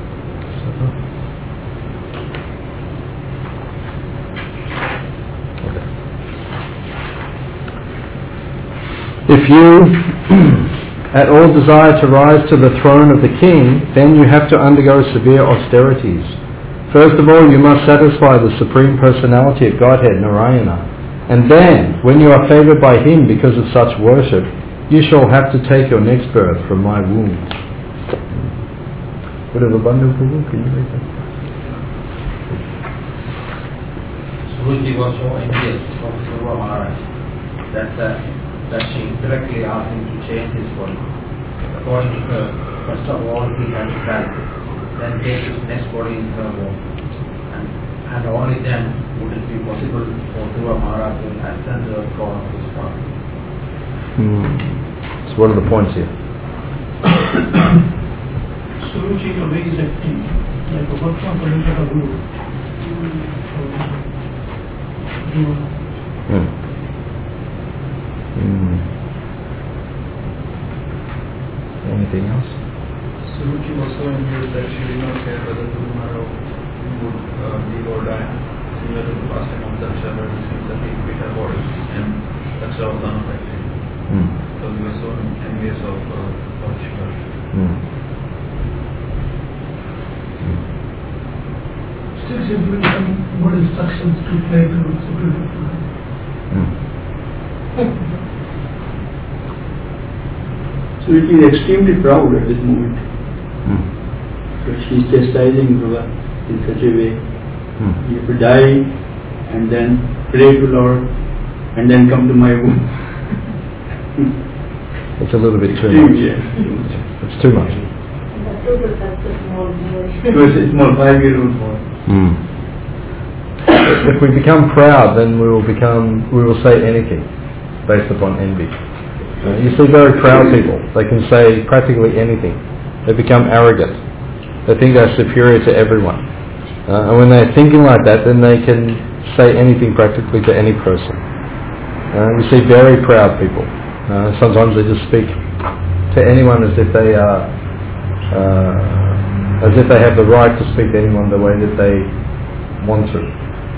If you at all desire to rise to the throne of the king, then you have to undergo severe austerities. First of all, you must satisfy the Supreme Personality of Godhead, Narayana. And then, when you are favoured by him because of such worship, you shall have to take your next birth from my womb. Whatever Bandhu Prabhu, can you read that? Suruchi was so envious of Dhruva Maharaj that she directly asked him to change his body. According to her, first of all he had to die, then take his next body in her womb. And only then would it be possible for Dhruva Maharaj to ascend to the throne of his father. So what are the points here? Suruchi, the way is acting, like a Bhakta Parintaka Guru. Anything else? Suruchi was so envious that she did not care whether Guru Maharaj would live or die. Similar to the past time of Daksha, where it seems that he quit her body and Daksha was unaffected. So we were so envious of Shiva. Still she has been given good instructions to play to Supreme. So it is extremely proud at this moment. So she is chastising Dhruva in such a way. You have to die and then pray to Lord and then come to my womb. It's a little bit too much. It's too much. So it's a small 5-year-old boy. If we become proud, then we will say anything based upon envy. You see very proud people. They can say practically anything. They become arrogant. They think they're superior to everyone. And when they're thinking like that, then they can say anything practically to any person. You see very proud people. Sometimes they just speak to anyone as if they have the right to speak to anyone the way that they want to.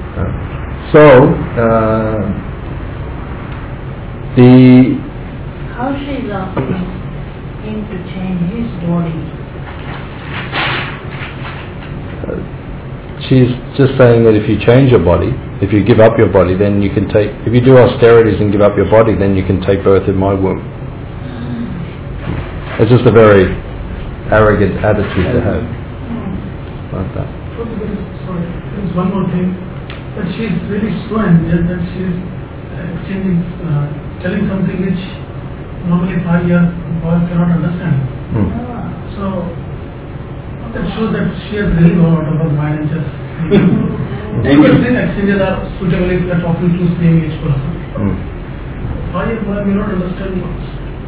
How she is asking him to change his body? She's just saying that if you change your body, if you give up your body, then you can take, if you do austerities and give up your body, then you can take birth in my womb. It's just a very arrogant attitude to have. Like that. There's one more thing, that she is really so envious that she is telling something which normally 5-year boys cannot understand. So that shows that she has really gone out of her mind and just because these exchanges are suitable if we are talking to same age person. 5-year boy may not understand much.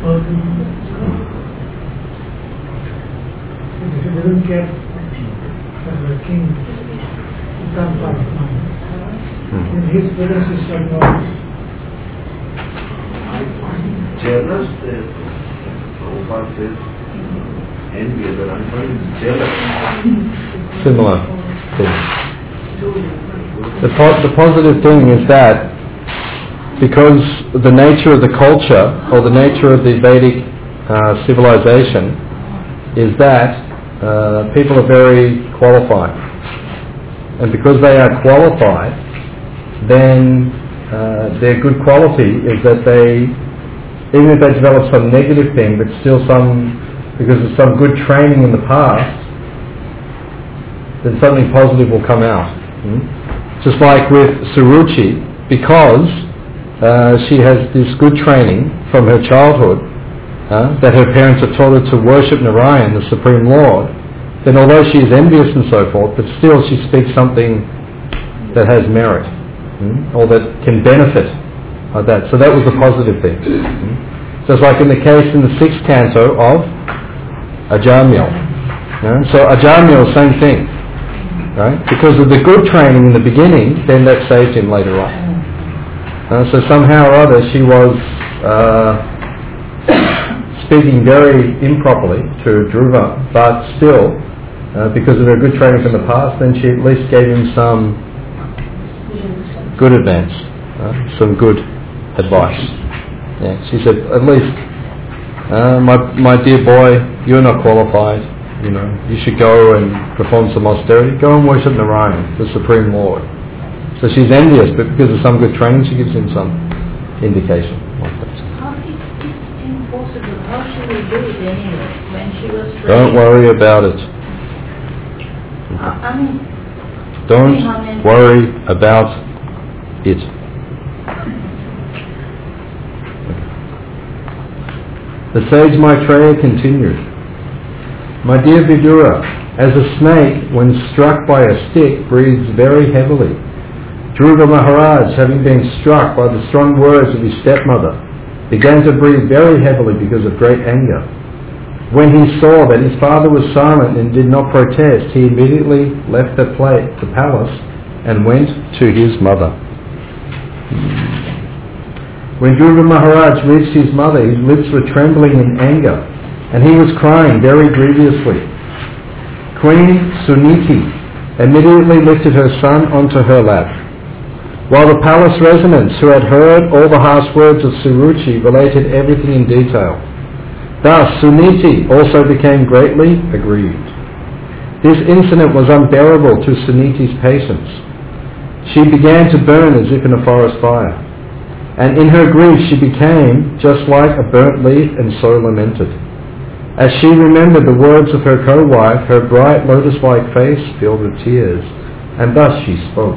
If he doesn't care as the king, he can't pass it on. In his presence is like I find jealous that Prabhupada says envious, but I'm finding jealous. Similar thing. The positive thing is that because the nature of the culture or the nature of the Vedic civilization is that people are very qualified, and because they are qualified, then their good quality is that they, even if they develop some negative thing, but still because of some good training in the past, then something positive will come out. Just like with Suruchi, because she has this good training from her childhood, that her parents have taught her to worship Narayan, the Supreme Lord, then although she is envious and so forth, but still she speaks something that has merit, or that can benefit like that. So that was a positive thing. So it's like in the case in the 6th canto of Ajamil. So Ajamil, same thing. Right? Because of the good training in the beginning, then that saved him later on. So somehow or other she was speaking very improperly to Dhruva, but still, because of her good training from the past, then she at least gave him some good advice, some good advice. Yeah, she said, at least, my dear boy, you're not qualified. You should go and perform some austerity. Go and worship Narayan, the Supreme Lord. So she's envious, but because of some good training, she gives him some indication. How it's impossible. How should we do it anyway? When she was praying? Don't worry about it. Don't worry about it. The sage Maitreya continued. My dear Vidura, as a snake, when struck by a stick, breathes very heavily, Dhruva Maharaj, having been struck by the strong words of his stepmother, began to breathe very heavily because of great anger. When he saw that his father was silent and did not protest, he immediately left the palace and went to his mother. When Dhruva Maharaj reached his mother, his lips were trembling in anger, and he was crying very grievously. Queen Suniti immediately lifted her son onto her lap, while the palace residents, who had heard all the harsh words of Suruchi, related everything in detail. Thus Suniti also became greatly aggrieved. This incident was unbearable to Suniti's patience. She began to burn as if in a forest fire, and in her grief she became just like a burnt leaf and so lamented. As she remembered the words of her co-wife, her bright lotus-like face filled with tears, and thus she spoke.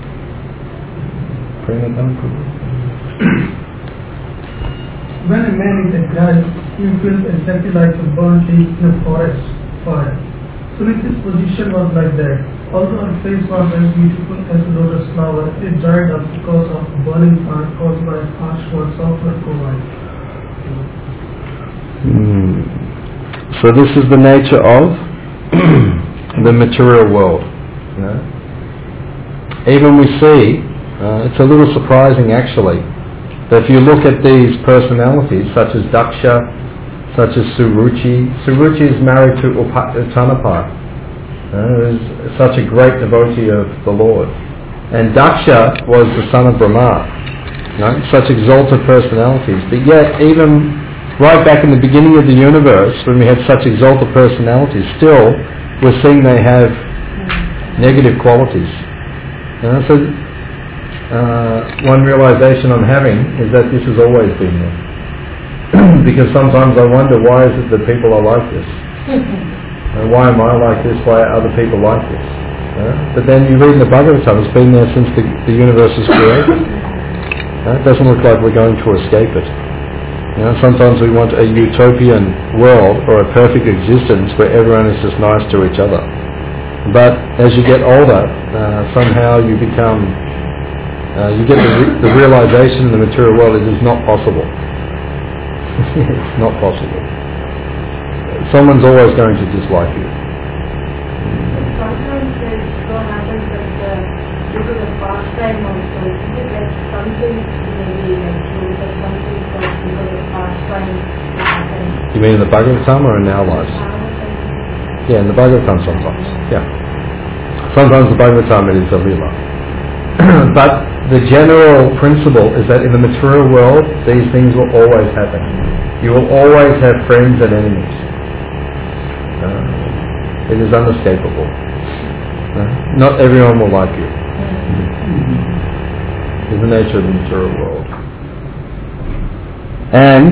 When a man is aggrieved, he feels exactly like a burnt leaf in a forest fire. Suniti's position was like that. Although her face was as beautiful as a lotus flower, it dried up because of a burning fire caused by harsh words of her co-wife. So this is the nature of the material world. Even we see, it's a little surprising actually, that if you look at these personalities such as Daksha, such as Suruchi is married to Uttanapar, who is such a great devotee of the Lord. And Daksha was the son of Brahma, such exalted personalities. But yet, even right back in the beginning of the universe, when we had such exalted personalities, still we're seeing they have negative qualities. So one realization I'm having is that this has always been there. Because sometimes I wonder, why is it that people are like this? Why am I like this? Why are other people like this? But then you read in the Bhagavatam, it's been there since the universe was created. It doesn't look like we're going to escape it. Sometimes we want a utopian world or a perfect existence where everyone is just nice to each other. But as you get older, somehow you become, you get the realization in the material world it is not possible. It's not possible. Someone's always going to dislike you. Sometimes it so happens that due to the pastime also, is it like something maybe like true that something that because of pastime happens? You mean in the Bhagavatam or in our lives? Yeah, in the Bhagavatam sometimes. Yeah. Sometimes the Bhagavatam it is a lila. But the general principle is that in the material world, these things will always happen. You will always have friends and enemies. It is unescapable. Not everyone will like you. It's the nature of the material world. And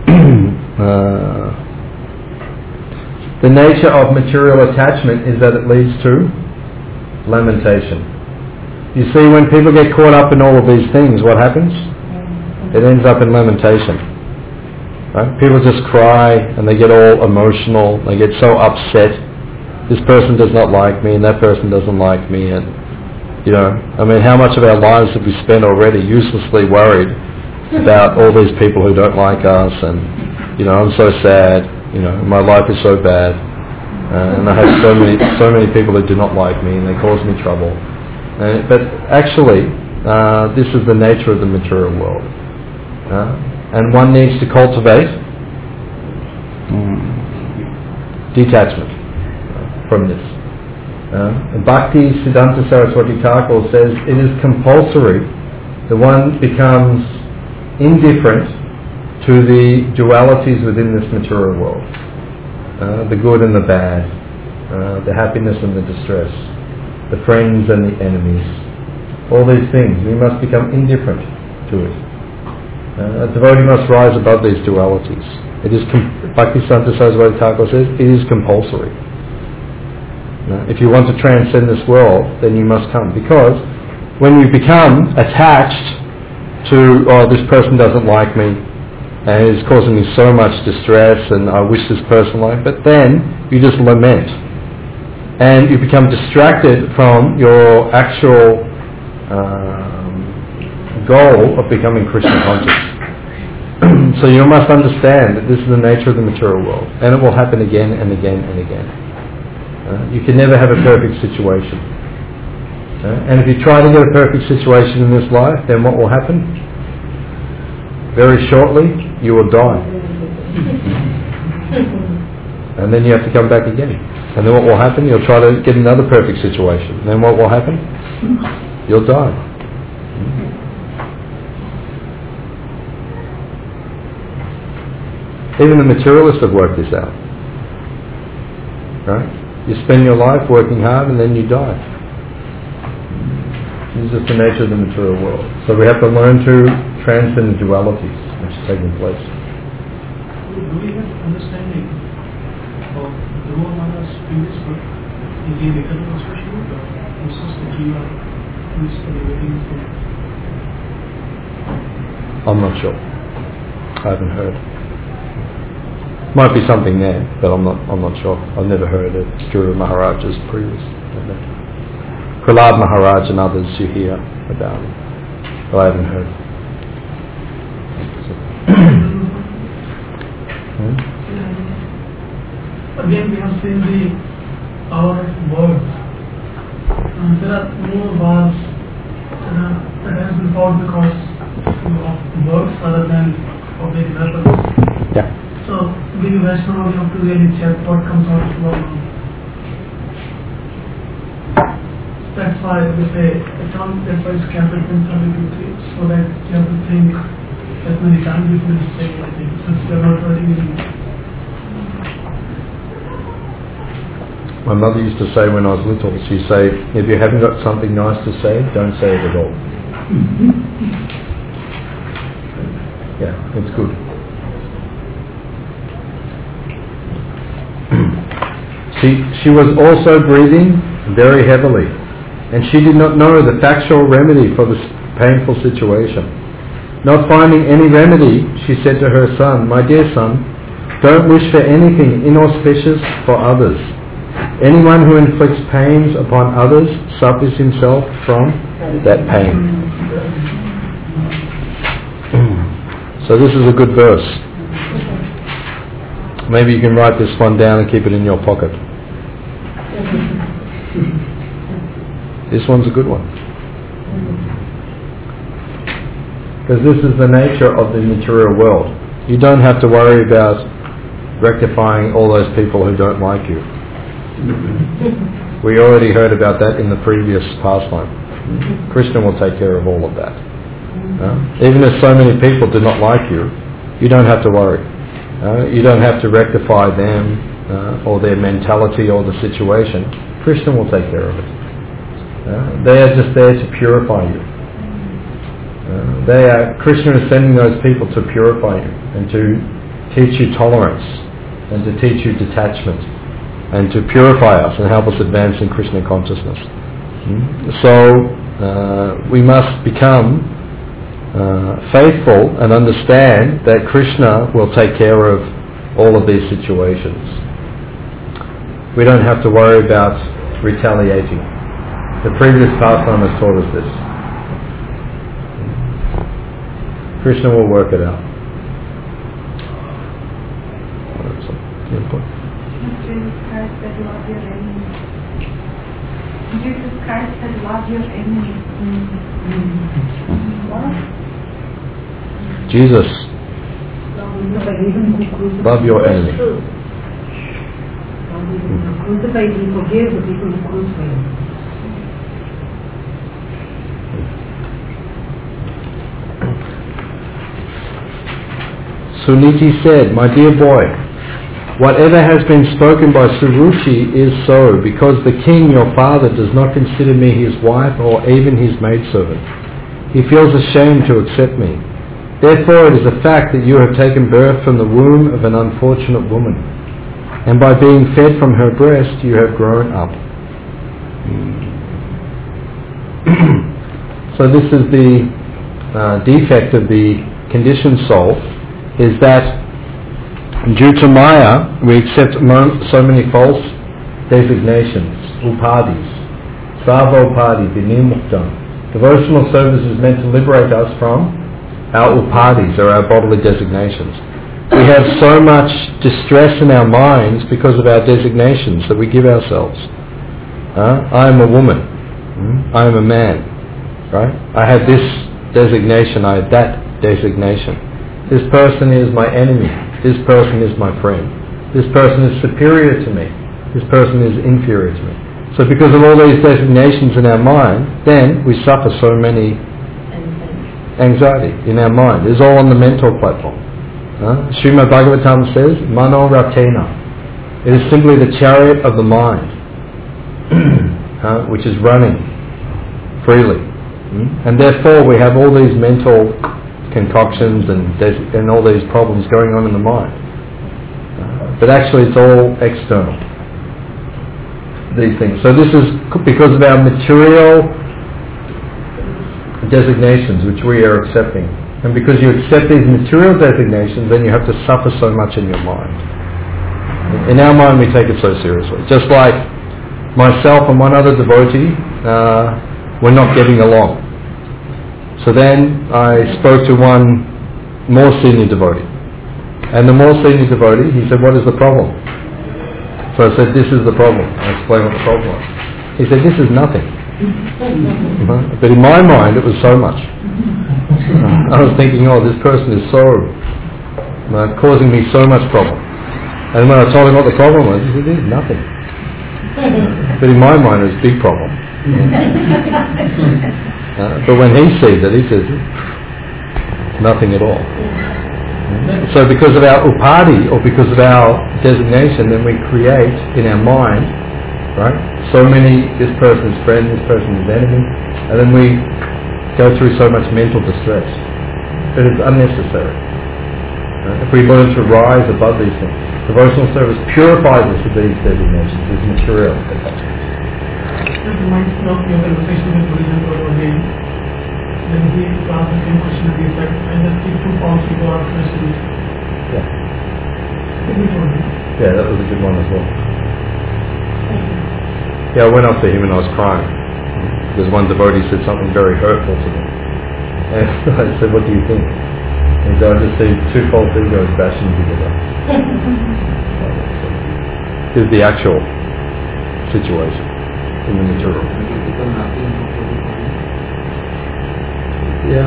the nature of material attachment is that it leads to lamentation. You see, when people get caught up in all of these things, what happens? It ends up in lamentation. Right? People just cry and they get all emotional, they get so upset. This person does not like me and that person doesn't like me, and how much of our lives have we spent already uselessly worried about all these people who don't like us, and I'm so sad, my life is so bad, and I have so many people who do not like me and they cause me trouble. But actually, this is the nature of the material world. And one needs to cultivate detachment from this. Bhakti Siddhanta Saraswati Thakur says it is compulsory that one becomes indifferent to the dualities within this material world. The good and the bad, the happiness and the distress, the friends and the enemies. All these things, we must become indifferent to it. A devotee must rise above these dualities. It is Bhakti Siddhanta Saraswati Thakur says it is compulsory. If you want to transcend this world, then you must come. Because when you become attached to, this person doesn't like me, and it's causing me so much distress, and I wish this person liked, but then you just lament. And you become distracted from your actual goal of becoming Krishna conscious. So you must understand that this is the nature of the material world, and it will happen again and again and again. You can never have a perfect situation. And if you try to get a perfect situation in this life, then what will happen? Very shortly, you will die. And then you have to come back again. And then what will happen? You'll try to get another perfect situation. And then what will happen? You'll die. Even the materialists have worked this out. Right? You spend your life working hard and then you die. This is the nature of the material world. So we have to learn to transcend the dualities which are taking place. Do we have understanding of Dhruva Maharaj's previous work? Is he becoming a special or is this the Jiva who is elevating from? I'm not sure. I haven't heard. Might be something there, but I'm not sure. I've never heard of Dhruva Maharaj's previous. Prahlad Maharaj and others you hear about it, but I haven't heard. Again, we have seen the power of words. There are more words that has been found because of words rather than of the developers. Yeah. So, being a Vaishnava, we have to really check what comes out of our mouth. That's why we say, that's why it's capital in 32, so that you have to think as many times before you say anything, since we are not writing anymore. My mother used to say when I was little, she'd say, if you haven't got something nice to say, don't say it at all. Yeah, it's good. She was also breathing very heavily, and she did not know the factual remedy for this painful situation. Not finding any remedy, she said to her son, "My dear son, don't wish for anything inauspicious for others. Anyone who inflicts pains upon others suffers himself from that pain." So this is a good verse. Maybe you can write this one down and keep it in your pocket. This one's a good one. Because this is the nature of the material world. You don't have to worry about rectifying all those people who don't like you. We already heard about that in the previous pastime. Krishna will take care of all of that. Even if so many people do not like you, you don't have to worry. You don't have to rectify them or their mentality or the situation. Krishna will take care of it. They are just there to purify you. Krishna is sending those people to purify you and to teach you tolerance and to teach you detachment and to purify us and help us advance in Krishna consciousness. So we must become faithful and understand that Krishna will take care of all of these situations. We don't have to worry about retaliating. The previous pastime has taught us this. Krishna will work it out. Jesus Christ said, love your enemies. Jesus Christ said, love your enemies. What? Jesus, love your enemy. Crucified, he forgave the people who crucified him. Suniti said, my dear boy, whatever has been spoken by Suruchi is so, because the king, your father, does not consider me his wife or even his maidservant. He feels ashamed to accept me. Therefore it is a fact that you have taken birth from the womb of an unfortunate woman, and by being fed from her breast you have grown up. So this is the defect of the conditioned soul, is that due to Maya we accept so many false designations, upadhis, sava upadhi, vinimuktam. Devotional service is meant to liberate us from our upadhis, or our bodily designations. We have so much distress in our minds because of our designations that we give ourselves. I am a woman. I am a man. Right? I have this designation. I have that designation. This person is my enemy. This person is my friend. This person is superior to me. This person is inferior to me. So because of all these designations in our mind, then we suffer so many anxiety in our mind. It's all on the mental platform. Srimad Bhagavatam says, Mano Ratena. It is simply the chariot of the mind, which is running freely. And therefore we have all these mental concoctions and all these problems going on in the mind. But actually it's all external, these things. So this is because of our material designations which we are accepting. And because you accept these material designations, then you have to suffer so much in your mind. In our mind we take it so seriously. Just like myself and one other devotee were not getting along. So then I spoke to one more senior devotee. And the more senior devotee, he said, what is the problem? So I said, this is the problem. I explained what the problem was. He said, this is nothing. But in my mind it was so much. I was thinking, oh, this person is so causing me so much problem. And when I told him what the problem was, he said, this is nothing. But in my mind it was a big problem. But when he sees it, he says, nothing at all. So because of our upadhi, or because of our designation, then we create in our mind, right, so many, this person's friend, this person's enemy, and then we go through so much mental distress. But it's unnecessary. If we learn to rise above these things, devotional service purifies us of these designations, these material attachments. It reminds me of your conversation with Buddhism Prabhu again. Then he asked the same question and he said, I just keep 2 pounds to go out specially. Yeah. Yeah, that was a good one as well. Yeah, I went up to him and I was crying. Because one devotee said something very hurtful to me. And I said, what do you think? And so I just see 2 false egos bashing together. Here's the actual situation in the material. Yeah.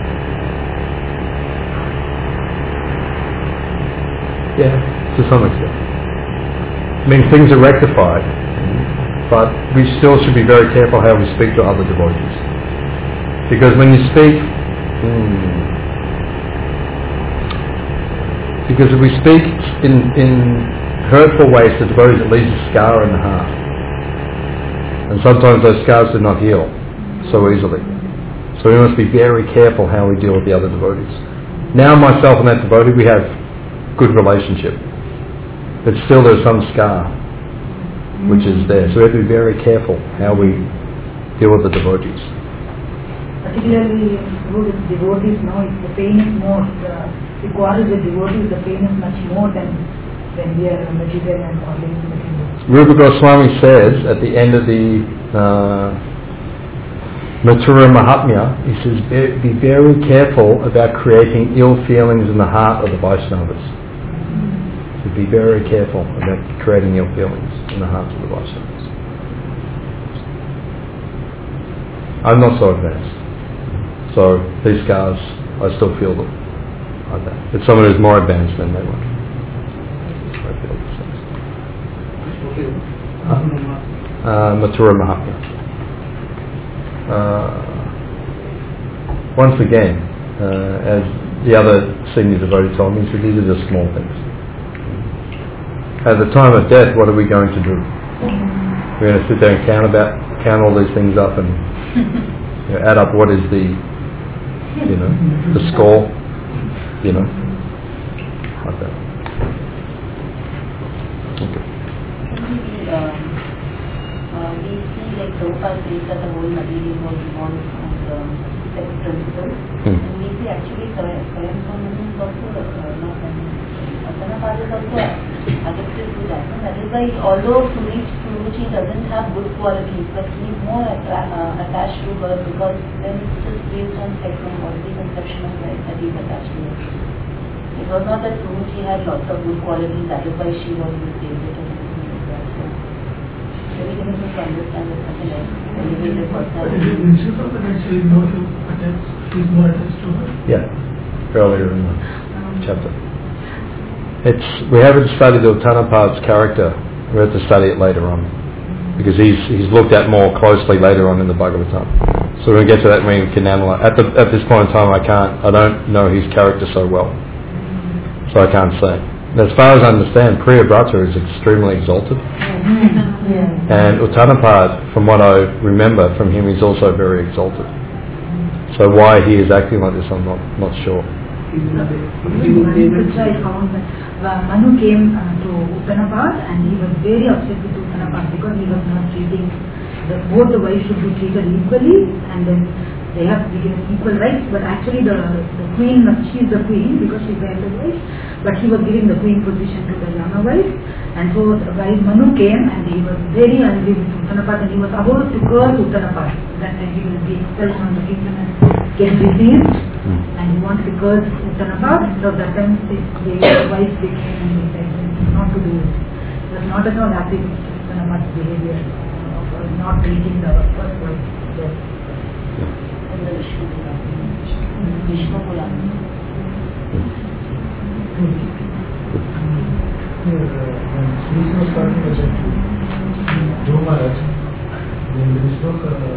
Yeah, to some extent. I mean, things are rectified, but we still should be very careful how we speak to other devotees. Because when you speak, because if we speak in hurtful ways to devotees, it leaves a scar in the heart. And sometimes those scars do not heal so easily. So we must be very careful how we deal with the other devotees. Now myself and that devotee, we have good relationship. But still there's some scar which is there. So we have to be very careful how we deal with the devotees. particularly with devotees, the pain is more. The quarrel with devotees, the pain is much more than when we are material and quarreling with material. Rupa Goswami says at the end of the Mathura Mahatmya, he says, be very careful about creating ill feelings in the heart of the Vaishnavas. So be very careful about creating ill feelings in the hearts of the Vaishnavas. I'm not so advanced. So these scars, I still feel them like that. If someone who's more advanced, then they won't. I feel the same. Mathura Mahatmya. Once again, as the other senior devotee told me, he said, these are just small things. At the time of death, what are we going to do? We're going to sit there and count all these things up and add up what is the score, like that. Okay. We see like Prabhupada says that the whole material was born from the sex principle. And we see actually Swayam is also Uttanapad is also addicted to that. And that is why although Suruchi doesn't have good qualities, but he is more attached to her because then it's just based on sex and quality conception of life that he is attached to her. It was not that Suruchi had lots of good qualities, that is why she was his favorite and everything like that. So very difficult to understand that such an elevated personality. He's more attached to her. Yeah, earlier in the chapter. We haven't studied Uttanapad's character. We have to study it later on, because he's looked at more closely later on in the Bhagavatam. So when we get to that, we can analyze. At this point in time, I don't know his character so well, so I can't say. As far as I understand, Priyabrata is extremely exalted, and Uttanapad, from what I remember from him, is also very exalted. So why he is acting like this, I'm not sure. Manu came to Uttanapad and he was very upset with Uttanapad because he was not treating both the wives should be treated equally, and then they have to be given equal rights, but actually the queen, she is the queen because she is the elder wife, but he was giving the queen position to the younger wife. And so while Manu came and he was very angry with Uttanapad and he was about to curse Uttanapad, that he will be expelled from the kingdom and get received, and he wanted to curse Uttanapad. So that time the wife became and he said not to do it. He was not at all happy with Uttanapad's behavior of not treating the first wife well. In the Vishnu Puran. When Krishna was talking about Dhruva Maharaj, then there is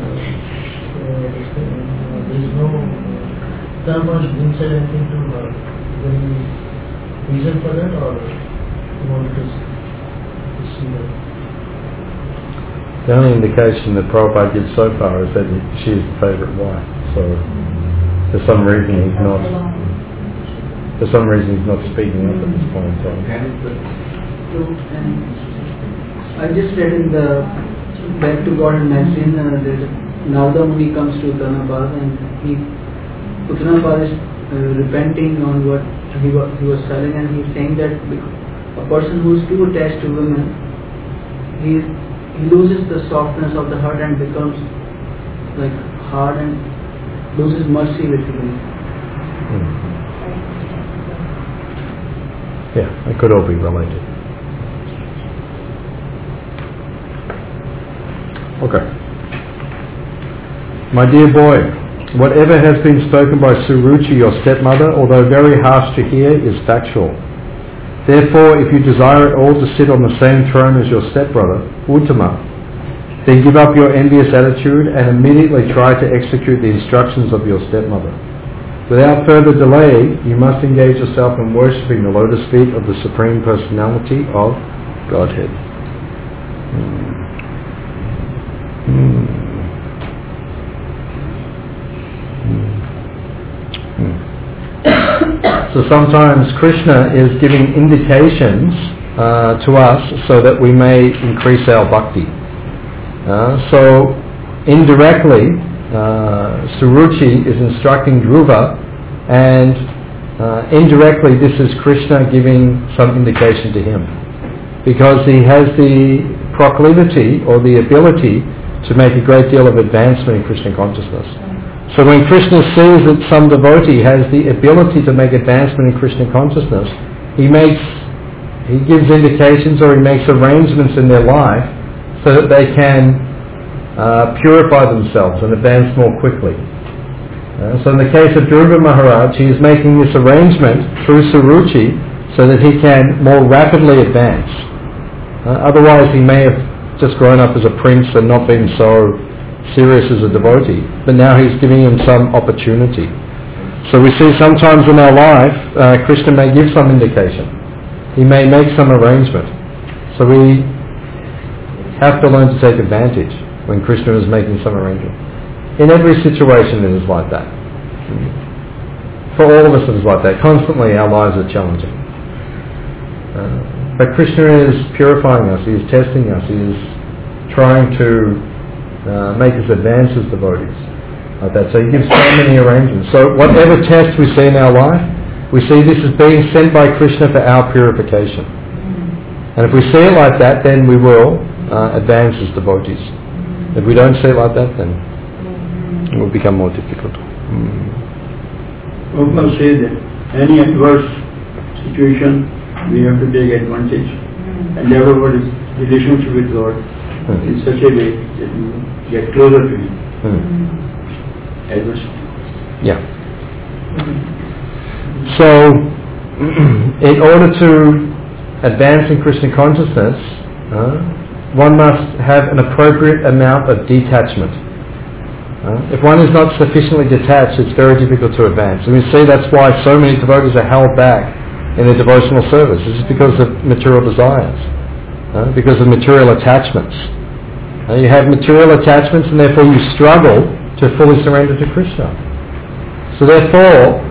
no Uttanapada didn't say anything to her. Is there any reason for that, or you wanted to see that? The only indication that Prabhupada gives so far is that she is the favourite wife. So for some reason he's not speaking up at this point in time. I just read in the Back to God magazine that Narada Muni comes to Uttanapad and Uttanapad is repenting on what he was telling, and he's saying that a person who is too attached to women, he loses the softness of the heart and becomes like hard and loses mercy basically. Yeah, it could all be related. Okay. My dear boy, whatever has been spoken by Suruchi, your stepmother, although very harsh to hear, is factual. Therefore, if you desire at all to sit on the same throne as your stepbrother, Uttama, then give up your envious attitude and immediately try to execute the instructions of your stepmother. Without further delay, you must engage yourself in worshipping the lotus feet of the Supreme Personality of Godhead. So sometimes Krishna is giving indications to us so that we may increase our bhakti. So indirectly, Suruchi is instructing Dhruva, and indirectly this is Krishna giving some indication to him, because he has the proclivity or the ability to make a great deal of advancement in Krishna consciousness. So when Krishna sees that some devotee has the ability to make advancement in Krishna consciousness, he gives indications or he makes arrangements in their life so that they can purify themselves and advance more quickly. So in the case of Dhruva Maharaj, he is making this arrangement through Suruchi so that he can more rapidly advance. Otherwise he may have just grown up as a prince and not been so serious as a devotee, but now he's giving him some opportunity. So we see sometimes in our life Krishna may give some indication. He may make some arrangement. So we have to learn to take advantage when Krishna is making some arrangement. In every situation it is like that. For all of us it is like that. Constantly our lives are challenging. But Krishna is purifying us, he is testing us, he is trying to make us advance as devotees. Like that. So he gives so many arrangements. So whatever test we see in our life, we see this as being sent by Krishna for our purification. And if we see it like that, then we will advance as devotees. If we don't see it like that, then it will become more difficult. Prabhupada says that any adverse situation, we have to take advantage and develop a relationship with God in such a way that you get closer to Him. Adversity. Yeah. So, in order to advance in Krishna consciousness, one must have an appropriate amount of detachment. If one is not sufficiently detached, it's very difficult to advance. And we see that's why so many devotees are held back in their devotional service. This is because of material desires, because of material attachments. You have material attachments and therefore you struggle to fully surrender to Krishna. So therefore,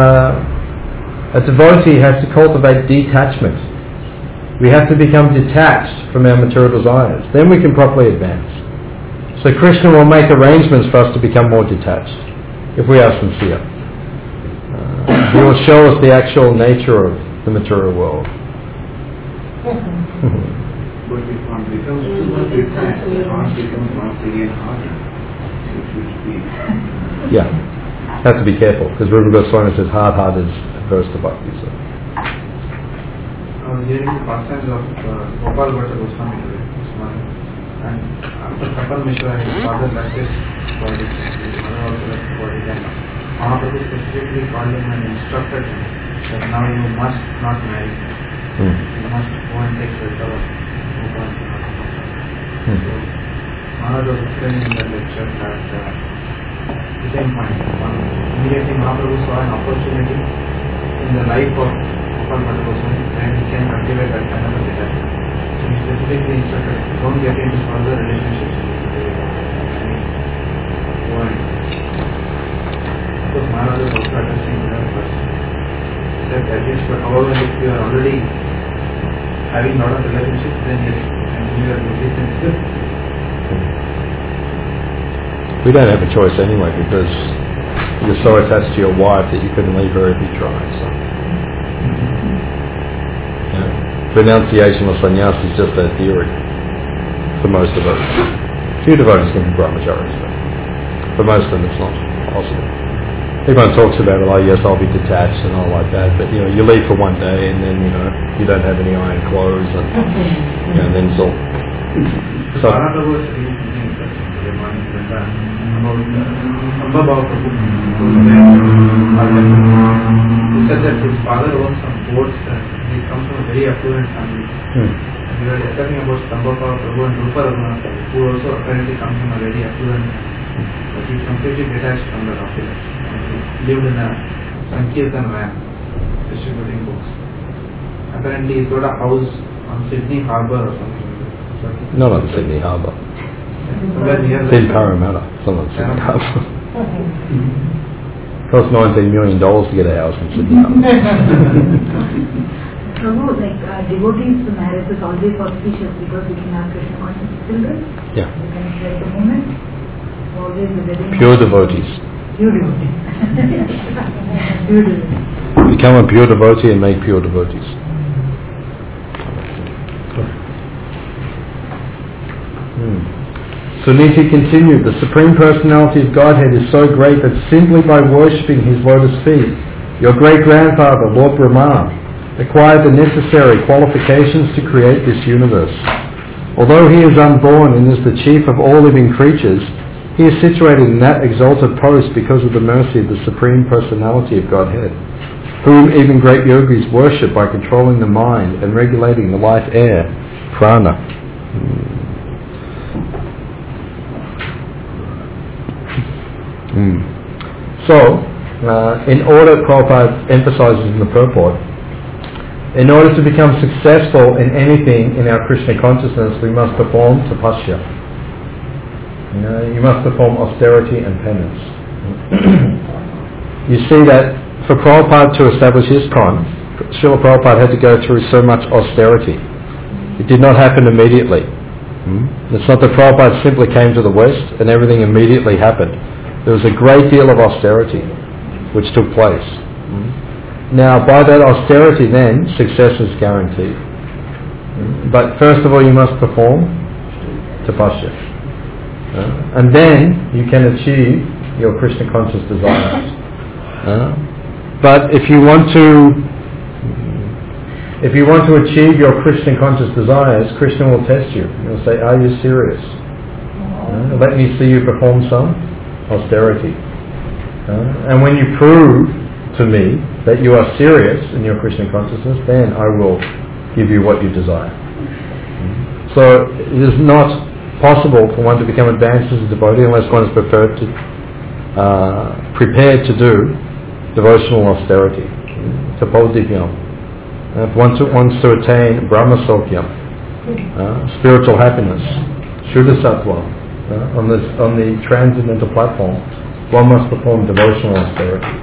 a devotee has to cultivate detachment. We have to become detached from our material desires. Then we can properly advance. So Krishna will make arrangements for us to become more detached, if we are sincere. He will show us the actual nature of the material world. But if one becomes too much detached, one becomes once again harder. Yeah, have to be careful, because Rupa Goswami says hard is adverse to bhakti. So. I was hearing the pastimes of Gopal Bhatta Goswami today, this morning. And after Kapil Mishra, his father left his body, his mother also left the body, then Mahaprabhu specifically called him and instructed him that now you must not marry him. You must go and take shelter of Gopal. So Maharaj was explaining in the lecture that the same point. Immediately Mahaprabhu saw an opportunity in the life of Gopal Bhatta Goswami and he can cultivate that kind of a detachment. So he specifically instructed, don't get into further relationships with the because Maharaj was also addressing that first. He said that yes, but however if you are already having a lot of relationships, then yes, continue your devotees and still. We don't have a choice anyway, because you're so attached to your wife that you couldn't leave her if you tried. So. Renunciation or sannyas is just a theory for most of us. Few devotees can be brahmacharis, but for most of them it's not possible. Everyone talks about it, like, yes, I'll be detached and all like that, but you leave for one day and then you don't have any iron clothes and then it's all. So Maharaj was saying something interesting today morning about Sambhabhava Prabhu. He said that his father owns some boats and he comes from a very affluent family. And we were discussing about Sambhabhava Prabhu and Rupa Raghunath, who also apparently comes from a very affluent family. But he is completely detached from the affluence. He lived in a Sankirtan van, distributing books. Apparently he's got a house on Sydney Harbour or something. not on Sydney Harbour. It's in Parramatta. It's not on Sydney Harbour. Cost $19 million to get a house in Sydney Harbour. Prabhu, devotees to marriage is always auspicious because we can have Krishna conscious children. Yeah. We can enjoy the moment. Always the very Pure devotees. Pure devotee. Pure devotee. Become a pure devotee and make pure devotees. Suniti continued, the Supreme Personality of Godhead is so great that simply by worshipping His lotus feet, your great-grandfather, Lord Brahma, acquired the necessary qualifications to create this universe. Although he is unborn and is the chief of all living creatures, he is situated in that exalted post because of the mercy of the Supreme Personality of Godhead, whom even great yogis worship by controlling the mind and regulating the life air, prana. So, in order, Prabhupada emphasizes in the purport, in order to become successful in anything in our Krishna consciousness, we must perform tapasya. You must perform austerity and penance. You see that for Prabhupada to establish ISKCON, Srila Prabhupada had to go through so much austerity. It did not happen immediately. It's not that Prabhupada simply came to the West and everything immediately happened. There was a great deal of austerity which took place. Now, by that austerity then, success is guaranteed. But first of all, you must perform tapasya. And then you can achieve your Krishna conscious desires. But if you want to achieve your Krishna conscious desires, Krishna will test you. He'll say, are you serious? Let me see you perform some austerity. And when you prove to me that you are serious in your Krishna consciousness, then I will give you what you desire. So it is not possible for one to become advanced as a devotee unless one is prepared to do devotional austerity. Tapodipyam. If one wants to attain Brahma Sokyam, spiritual happiness, Shuddha Sattva, on the transcendental platform, one must perform devotional austerity.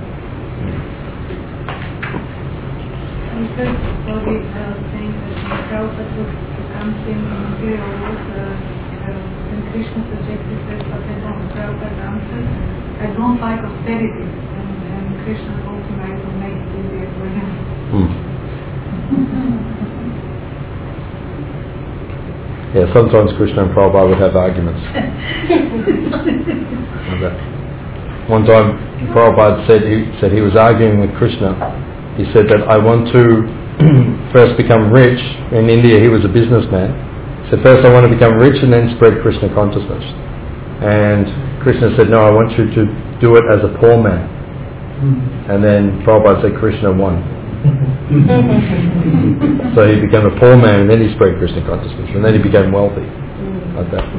Saying that Prabhupada would come to material world when Krishna suggested that, but Prabhupada answered, I don't like austerity, and Krishna told him I will make it easier for him. Yeah, sometimes Krishna and Prabhupada would have arguments. One time Prabhupada said he was arguing with Krishna. He said that I want to first become rich. In India he was a businessman. He said first I want to become rich and then spread Krishna consciousness. And Krishna said no, I want you to do it as a poor man. And then Prabhupada said Krishna won. So he became a poor man and then he spread Krishna consciousness and then he became wealthy. Like that.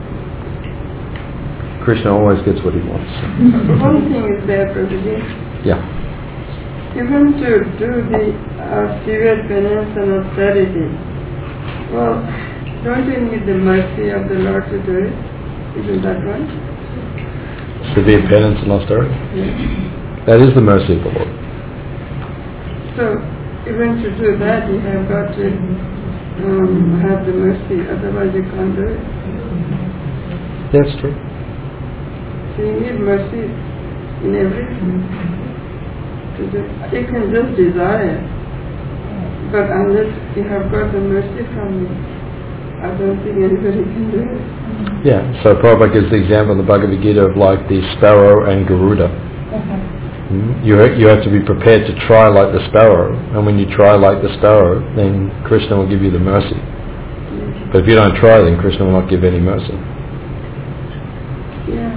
Krishna always gets what he wants. One thing is there, Prabhuji. Yeah. Even to do the severe penance and austerity, well, don't you need the mercy of the Lord to do it? Isn't that right? Severe penance and austerity? Yeah. That is the mercy of the Lord. So, even to do that, you have got to have the mercy, otherwise you can't do it. That's true. So you need mercy in everything. You can just desire, but unless you have got the mercy from me, I don't think anybody can do it. Yeah, so Prabhupada gives the example in the Bhagavad Gita of like the sparrow and Garuda. You have to be prepared to try like the sparrow, and when you try like the sparrow, then Krishna will give you the mercy. But if you don't try, then Krishna will not give any mercy. Yeah.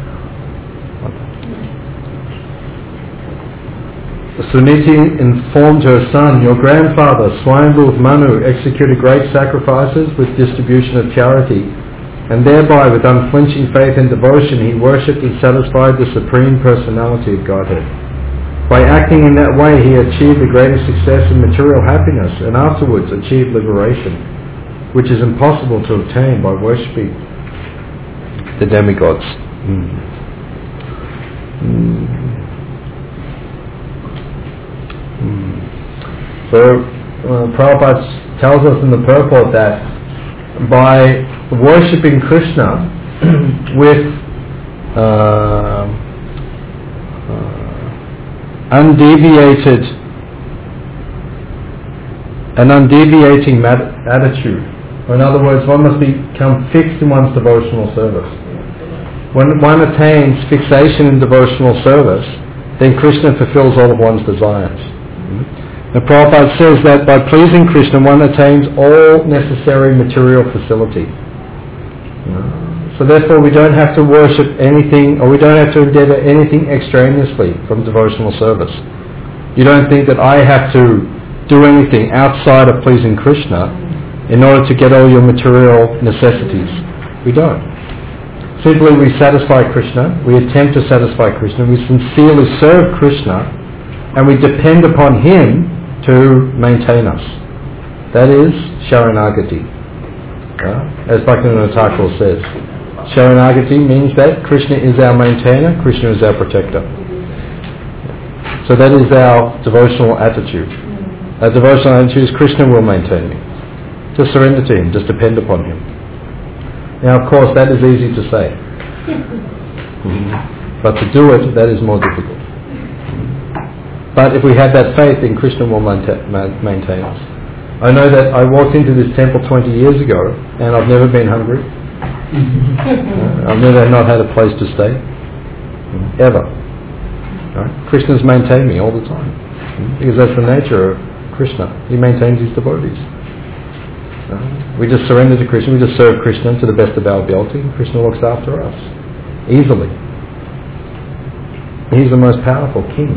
Suniti informed her son, your grandfather, Swayambhu Manu, executed great sacrifices with distribution of charity, and thereby with unflinching faith and devotion he worshipped and satisfied the Supreme Personality of Godhead. By acting in that way he achieved the greatest success in material happiness and afterwards achieved liberation, which is impossible to obtain by worshipping the demigods. So Prabhupada tells us in the purport that by worshipping Krishna with undeviating attitude. Or in other words, one must become fixed in one's devotional service. When one attains fixation in devotional service, then Krishna fulfills all of one's desires. The Prabhupada says that by pleasing Krishna, one attains all necessary material facility. So therefore we don't have to worship anything, or we don't have to endeavour anything extraneously from devotional service. You don't think that I have to do anything outside of pleasing Krishna in order to get all your material necessities. We don't. Simply we satisfy Krishna, we attempt to satisfy Krishna, we sincerely serve Krishna, and we depend upon Him to maintain us. That is Sharanagati. As Bhaktivinoda Thakur says, Sharanagati means that Krishna is our maintainer, Krishna is our protector. So that is our devotional attitude. Our devotional attitude is Krishna will maintain me. Just surrender to Him, just depend upon Him. Now of course that is easy to say. But to do it, that is more difficult. But if we have that faith, then Krishna will maintain us. I know that I walked into this temple 20 years ago and I've never been hungry. I've never not had a place to stay. Ever. Right? Krishna's maintained me all the time. Because that's the nature of Krishna. He maintains His devotees. We just surrender to Krishna, we just serve Krishna to the best of our ability, and Krishna looks after us. Easily. He's the most powerful king.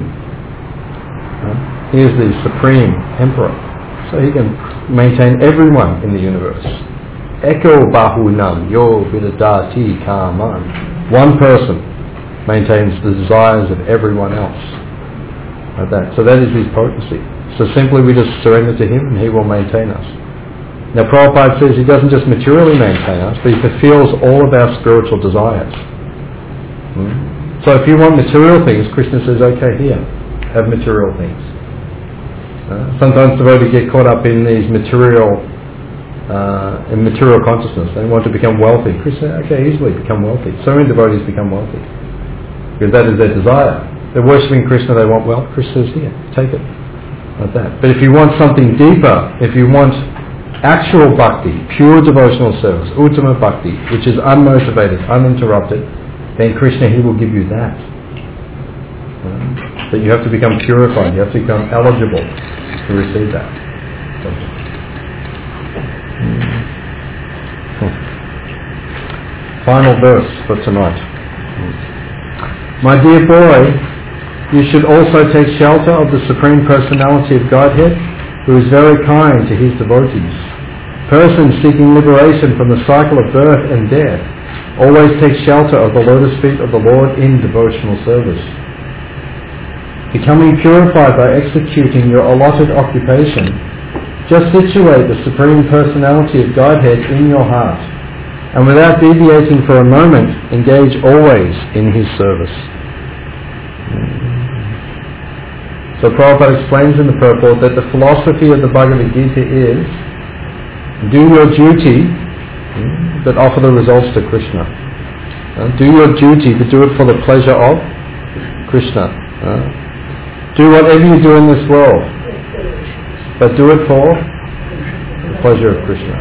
He is the supreme emperor. So He can maintain everyone in the universe. Eko bahunam yo vidadati kaman. One person maintains the desires of everyone else. Like that. So that is His potency. So simply we just surrender to Him and He will maintain us. Now Prabhupada says He doesn't just materially maintain us, but He fulfills all of our spiritual desires. So if you want material things, Krishna says, okay, here, have material things. Sometimes devotees get caught up in these material consciousness. They want to become wealthy. Krishna, okay, easily become wealthy. So many devotees become wealthy. Because that is their desire. They're worshipping Krishna, they want wealth. Krishna says, here, take it. Like that. But if you want something deeper, if you want actual bhakti, pure devotional service, uttama bhakti, which is unmotivated, uninterrupted, then Krishna, He will give you that. But you have to become purified, you have to become eligible to receive that. Final verse for tonight. My dear boy, you should also take shelter of the Supreme Personality of Godhead, who is very kind to His devotees. Persons seeking liberation from the cycle of birth and death always take shelter of the lotus feet of the Lord in devotional service. Becoming purified by executing your allotted occupation, just situate the Supreme Personality of Godhead in your heart, and without deviating for a moment, engage always in His service. So Prabhupada explains in the purport that the philosophy of the Bhagavad Gita is do your duty, but offer the results to Krishna. Do your duty, but do it for the pleasure of Krishna. Do whatever you do in this world, but do it for the pleasure of Krishna.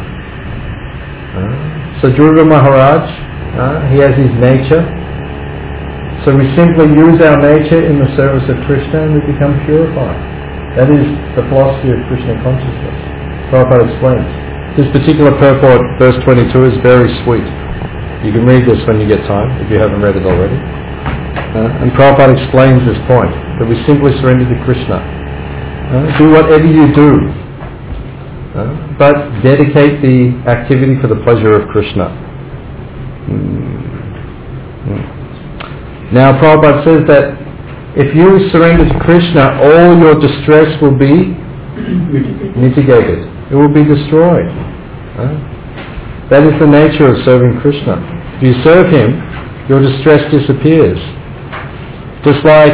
So Dhruva Maharaj, he has his nature. So we simply use our nature in the service of Krishna and we become purified. That is the philosophy of Krishna consciousness. Prabhupada explains. This particular purport, verse 22, is very sweet. You can read this when you get time, if you haven't read it already. And Prabhupada explains this point, that we simply surrender to Krishna. Do whatever you do, but dedicate the activity for the pleasure of Krishna. Now Prabhupada says that if you surrender to Krishna, all your distress will be mitigated. It will be destroyed. That is the nature of serving Krishna. If you serve Him, your distress disappears. Just like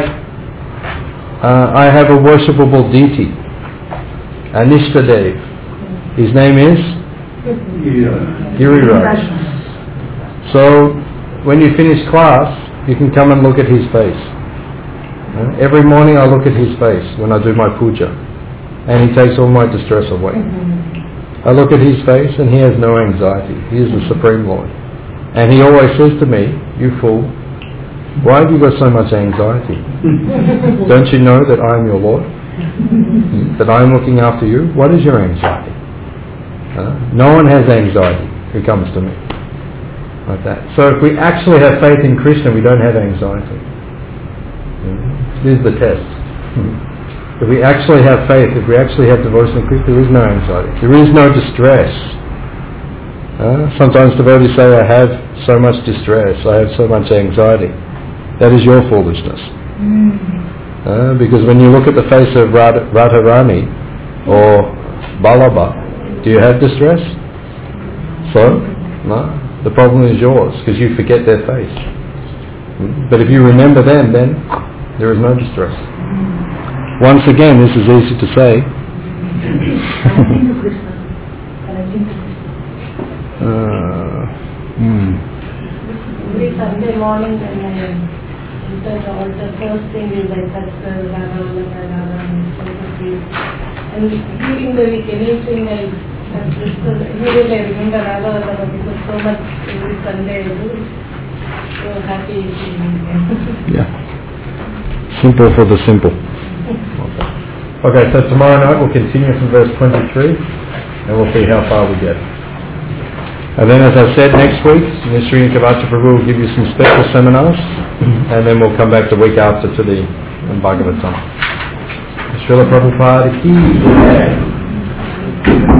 I have a worshipable deity, Anishtadev. His name is Giriraj. So when you finish class, You can come and look at his face. Every morning I look at his face when I do my puja, and he takes all my distress away. I look at his face and he has no anxiety. He is the Supreme Lord. And he always says to me, "You fool, why have you got so much anxiety? Don't you know that I am your Lord? That I am looking after you? What is your anxiety?" No one has anxiety who comes to me like that. So if we actually have faith in Krishna, we don't have anxiety. This is the test. If we actually have faith, if we actually have devotion to Krishna, there is no anxiety. There is no distress. Sometimes devotees say, "I have so much distress, I have so much anxiety." That is your foolishness. Because when you look at the face of Radharani or Vallabha, do you have distress? So? No. The problem is yours, because you forget their face. But if you remember them, then there is no distress. Once again, this is easy to say. Every Sunday morning when I enter the altar, first thing is I touch the Radha, and during the week, anything else, immediately I remember Radha because so much every Sunday I do. So happy feeling. Yeah. Simple for the simple. Okay, so tomorrow night we'll continue from verse 23 and we'll see how far we get. And then, as I said, next week, Sri Kavacha Prabhu will give you some special seminars, and then we'll come back the week after to the Bhagavatam. Srila Prabhupada ki jai.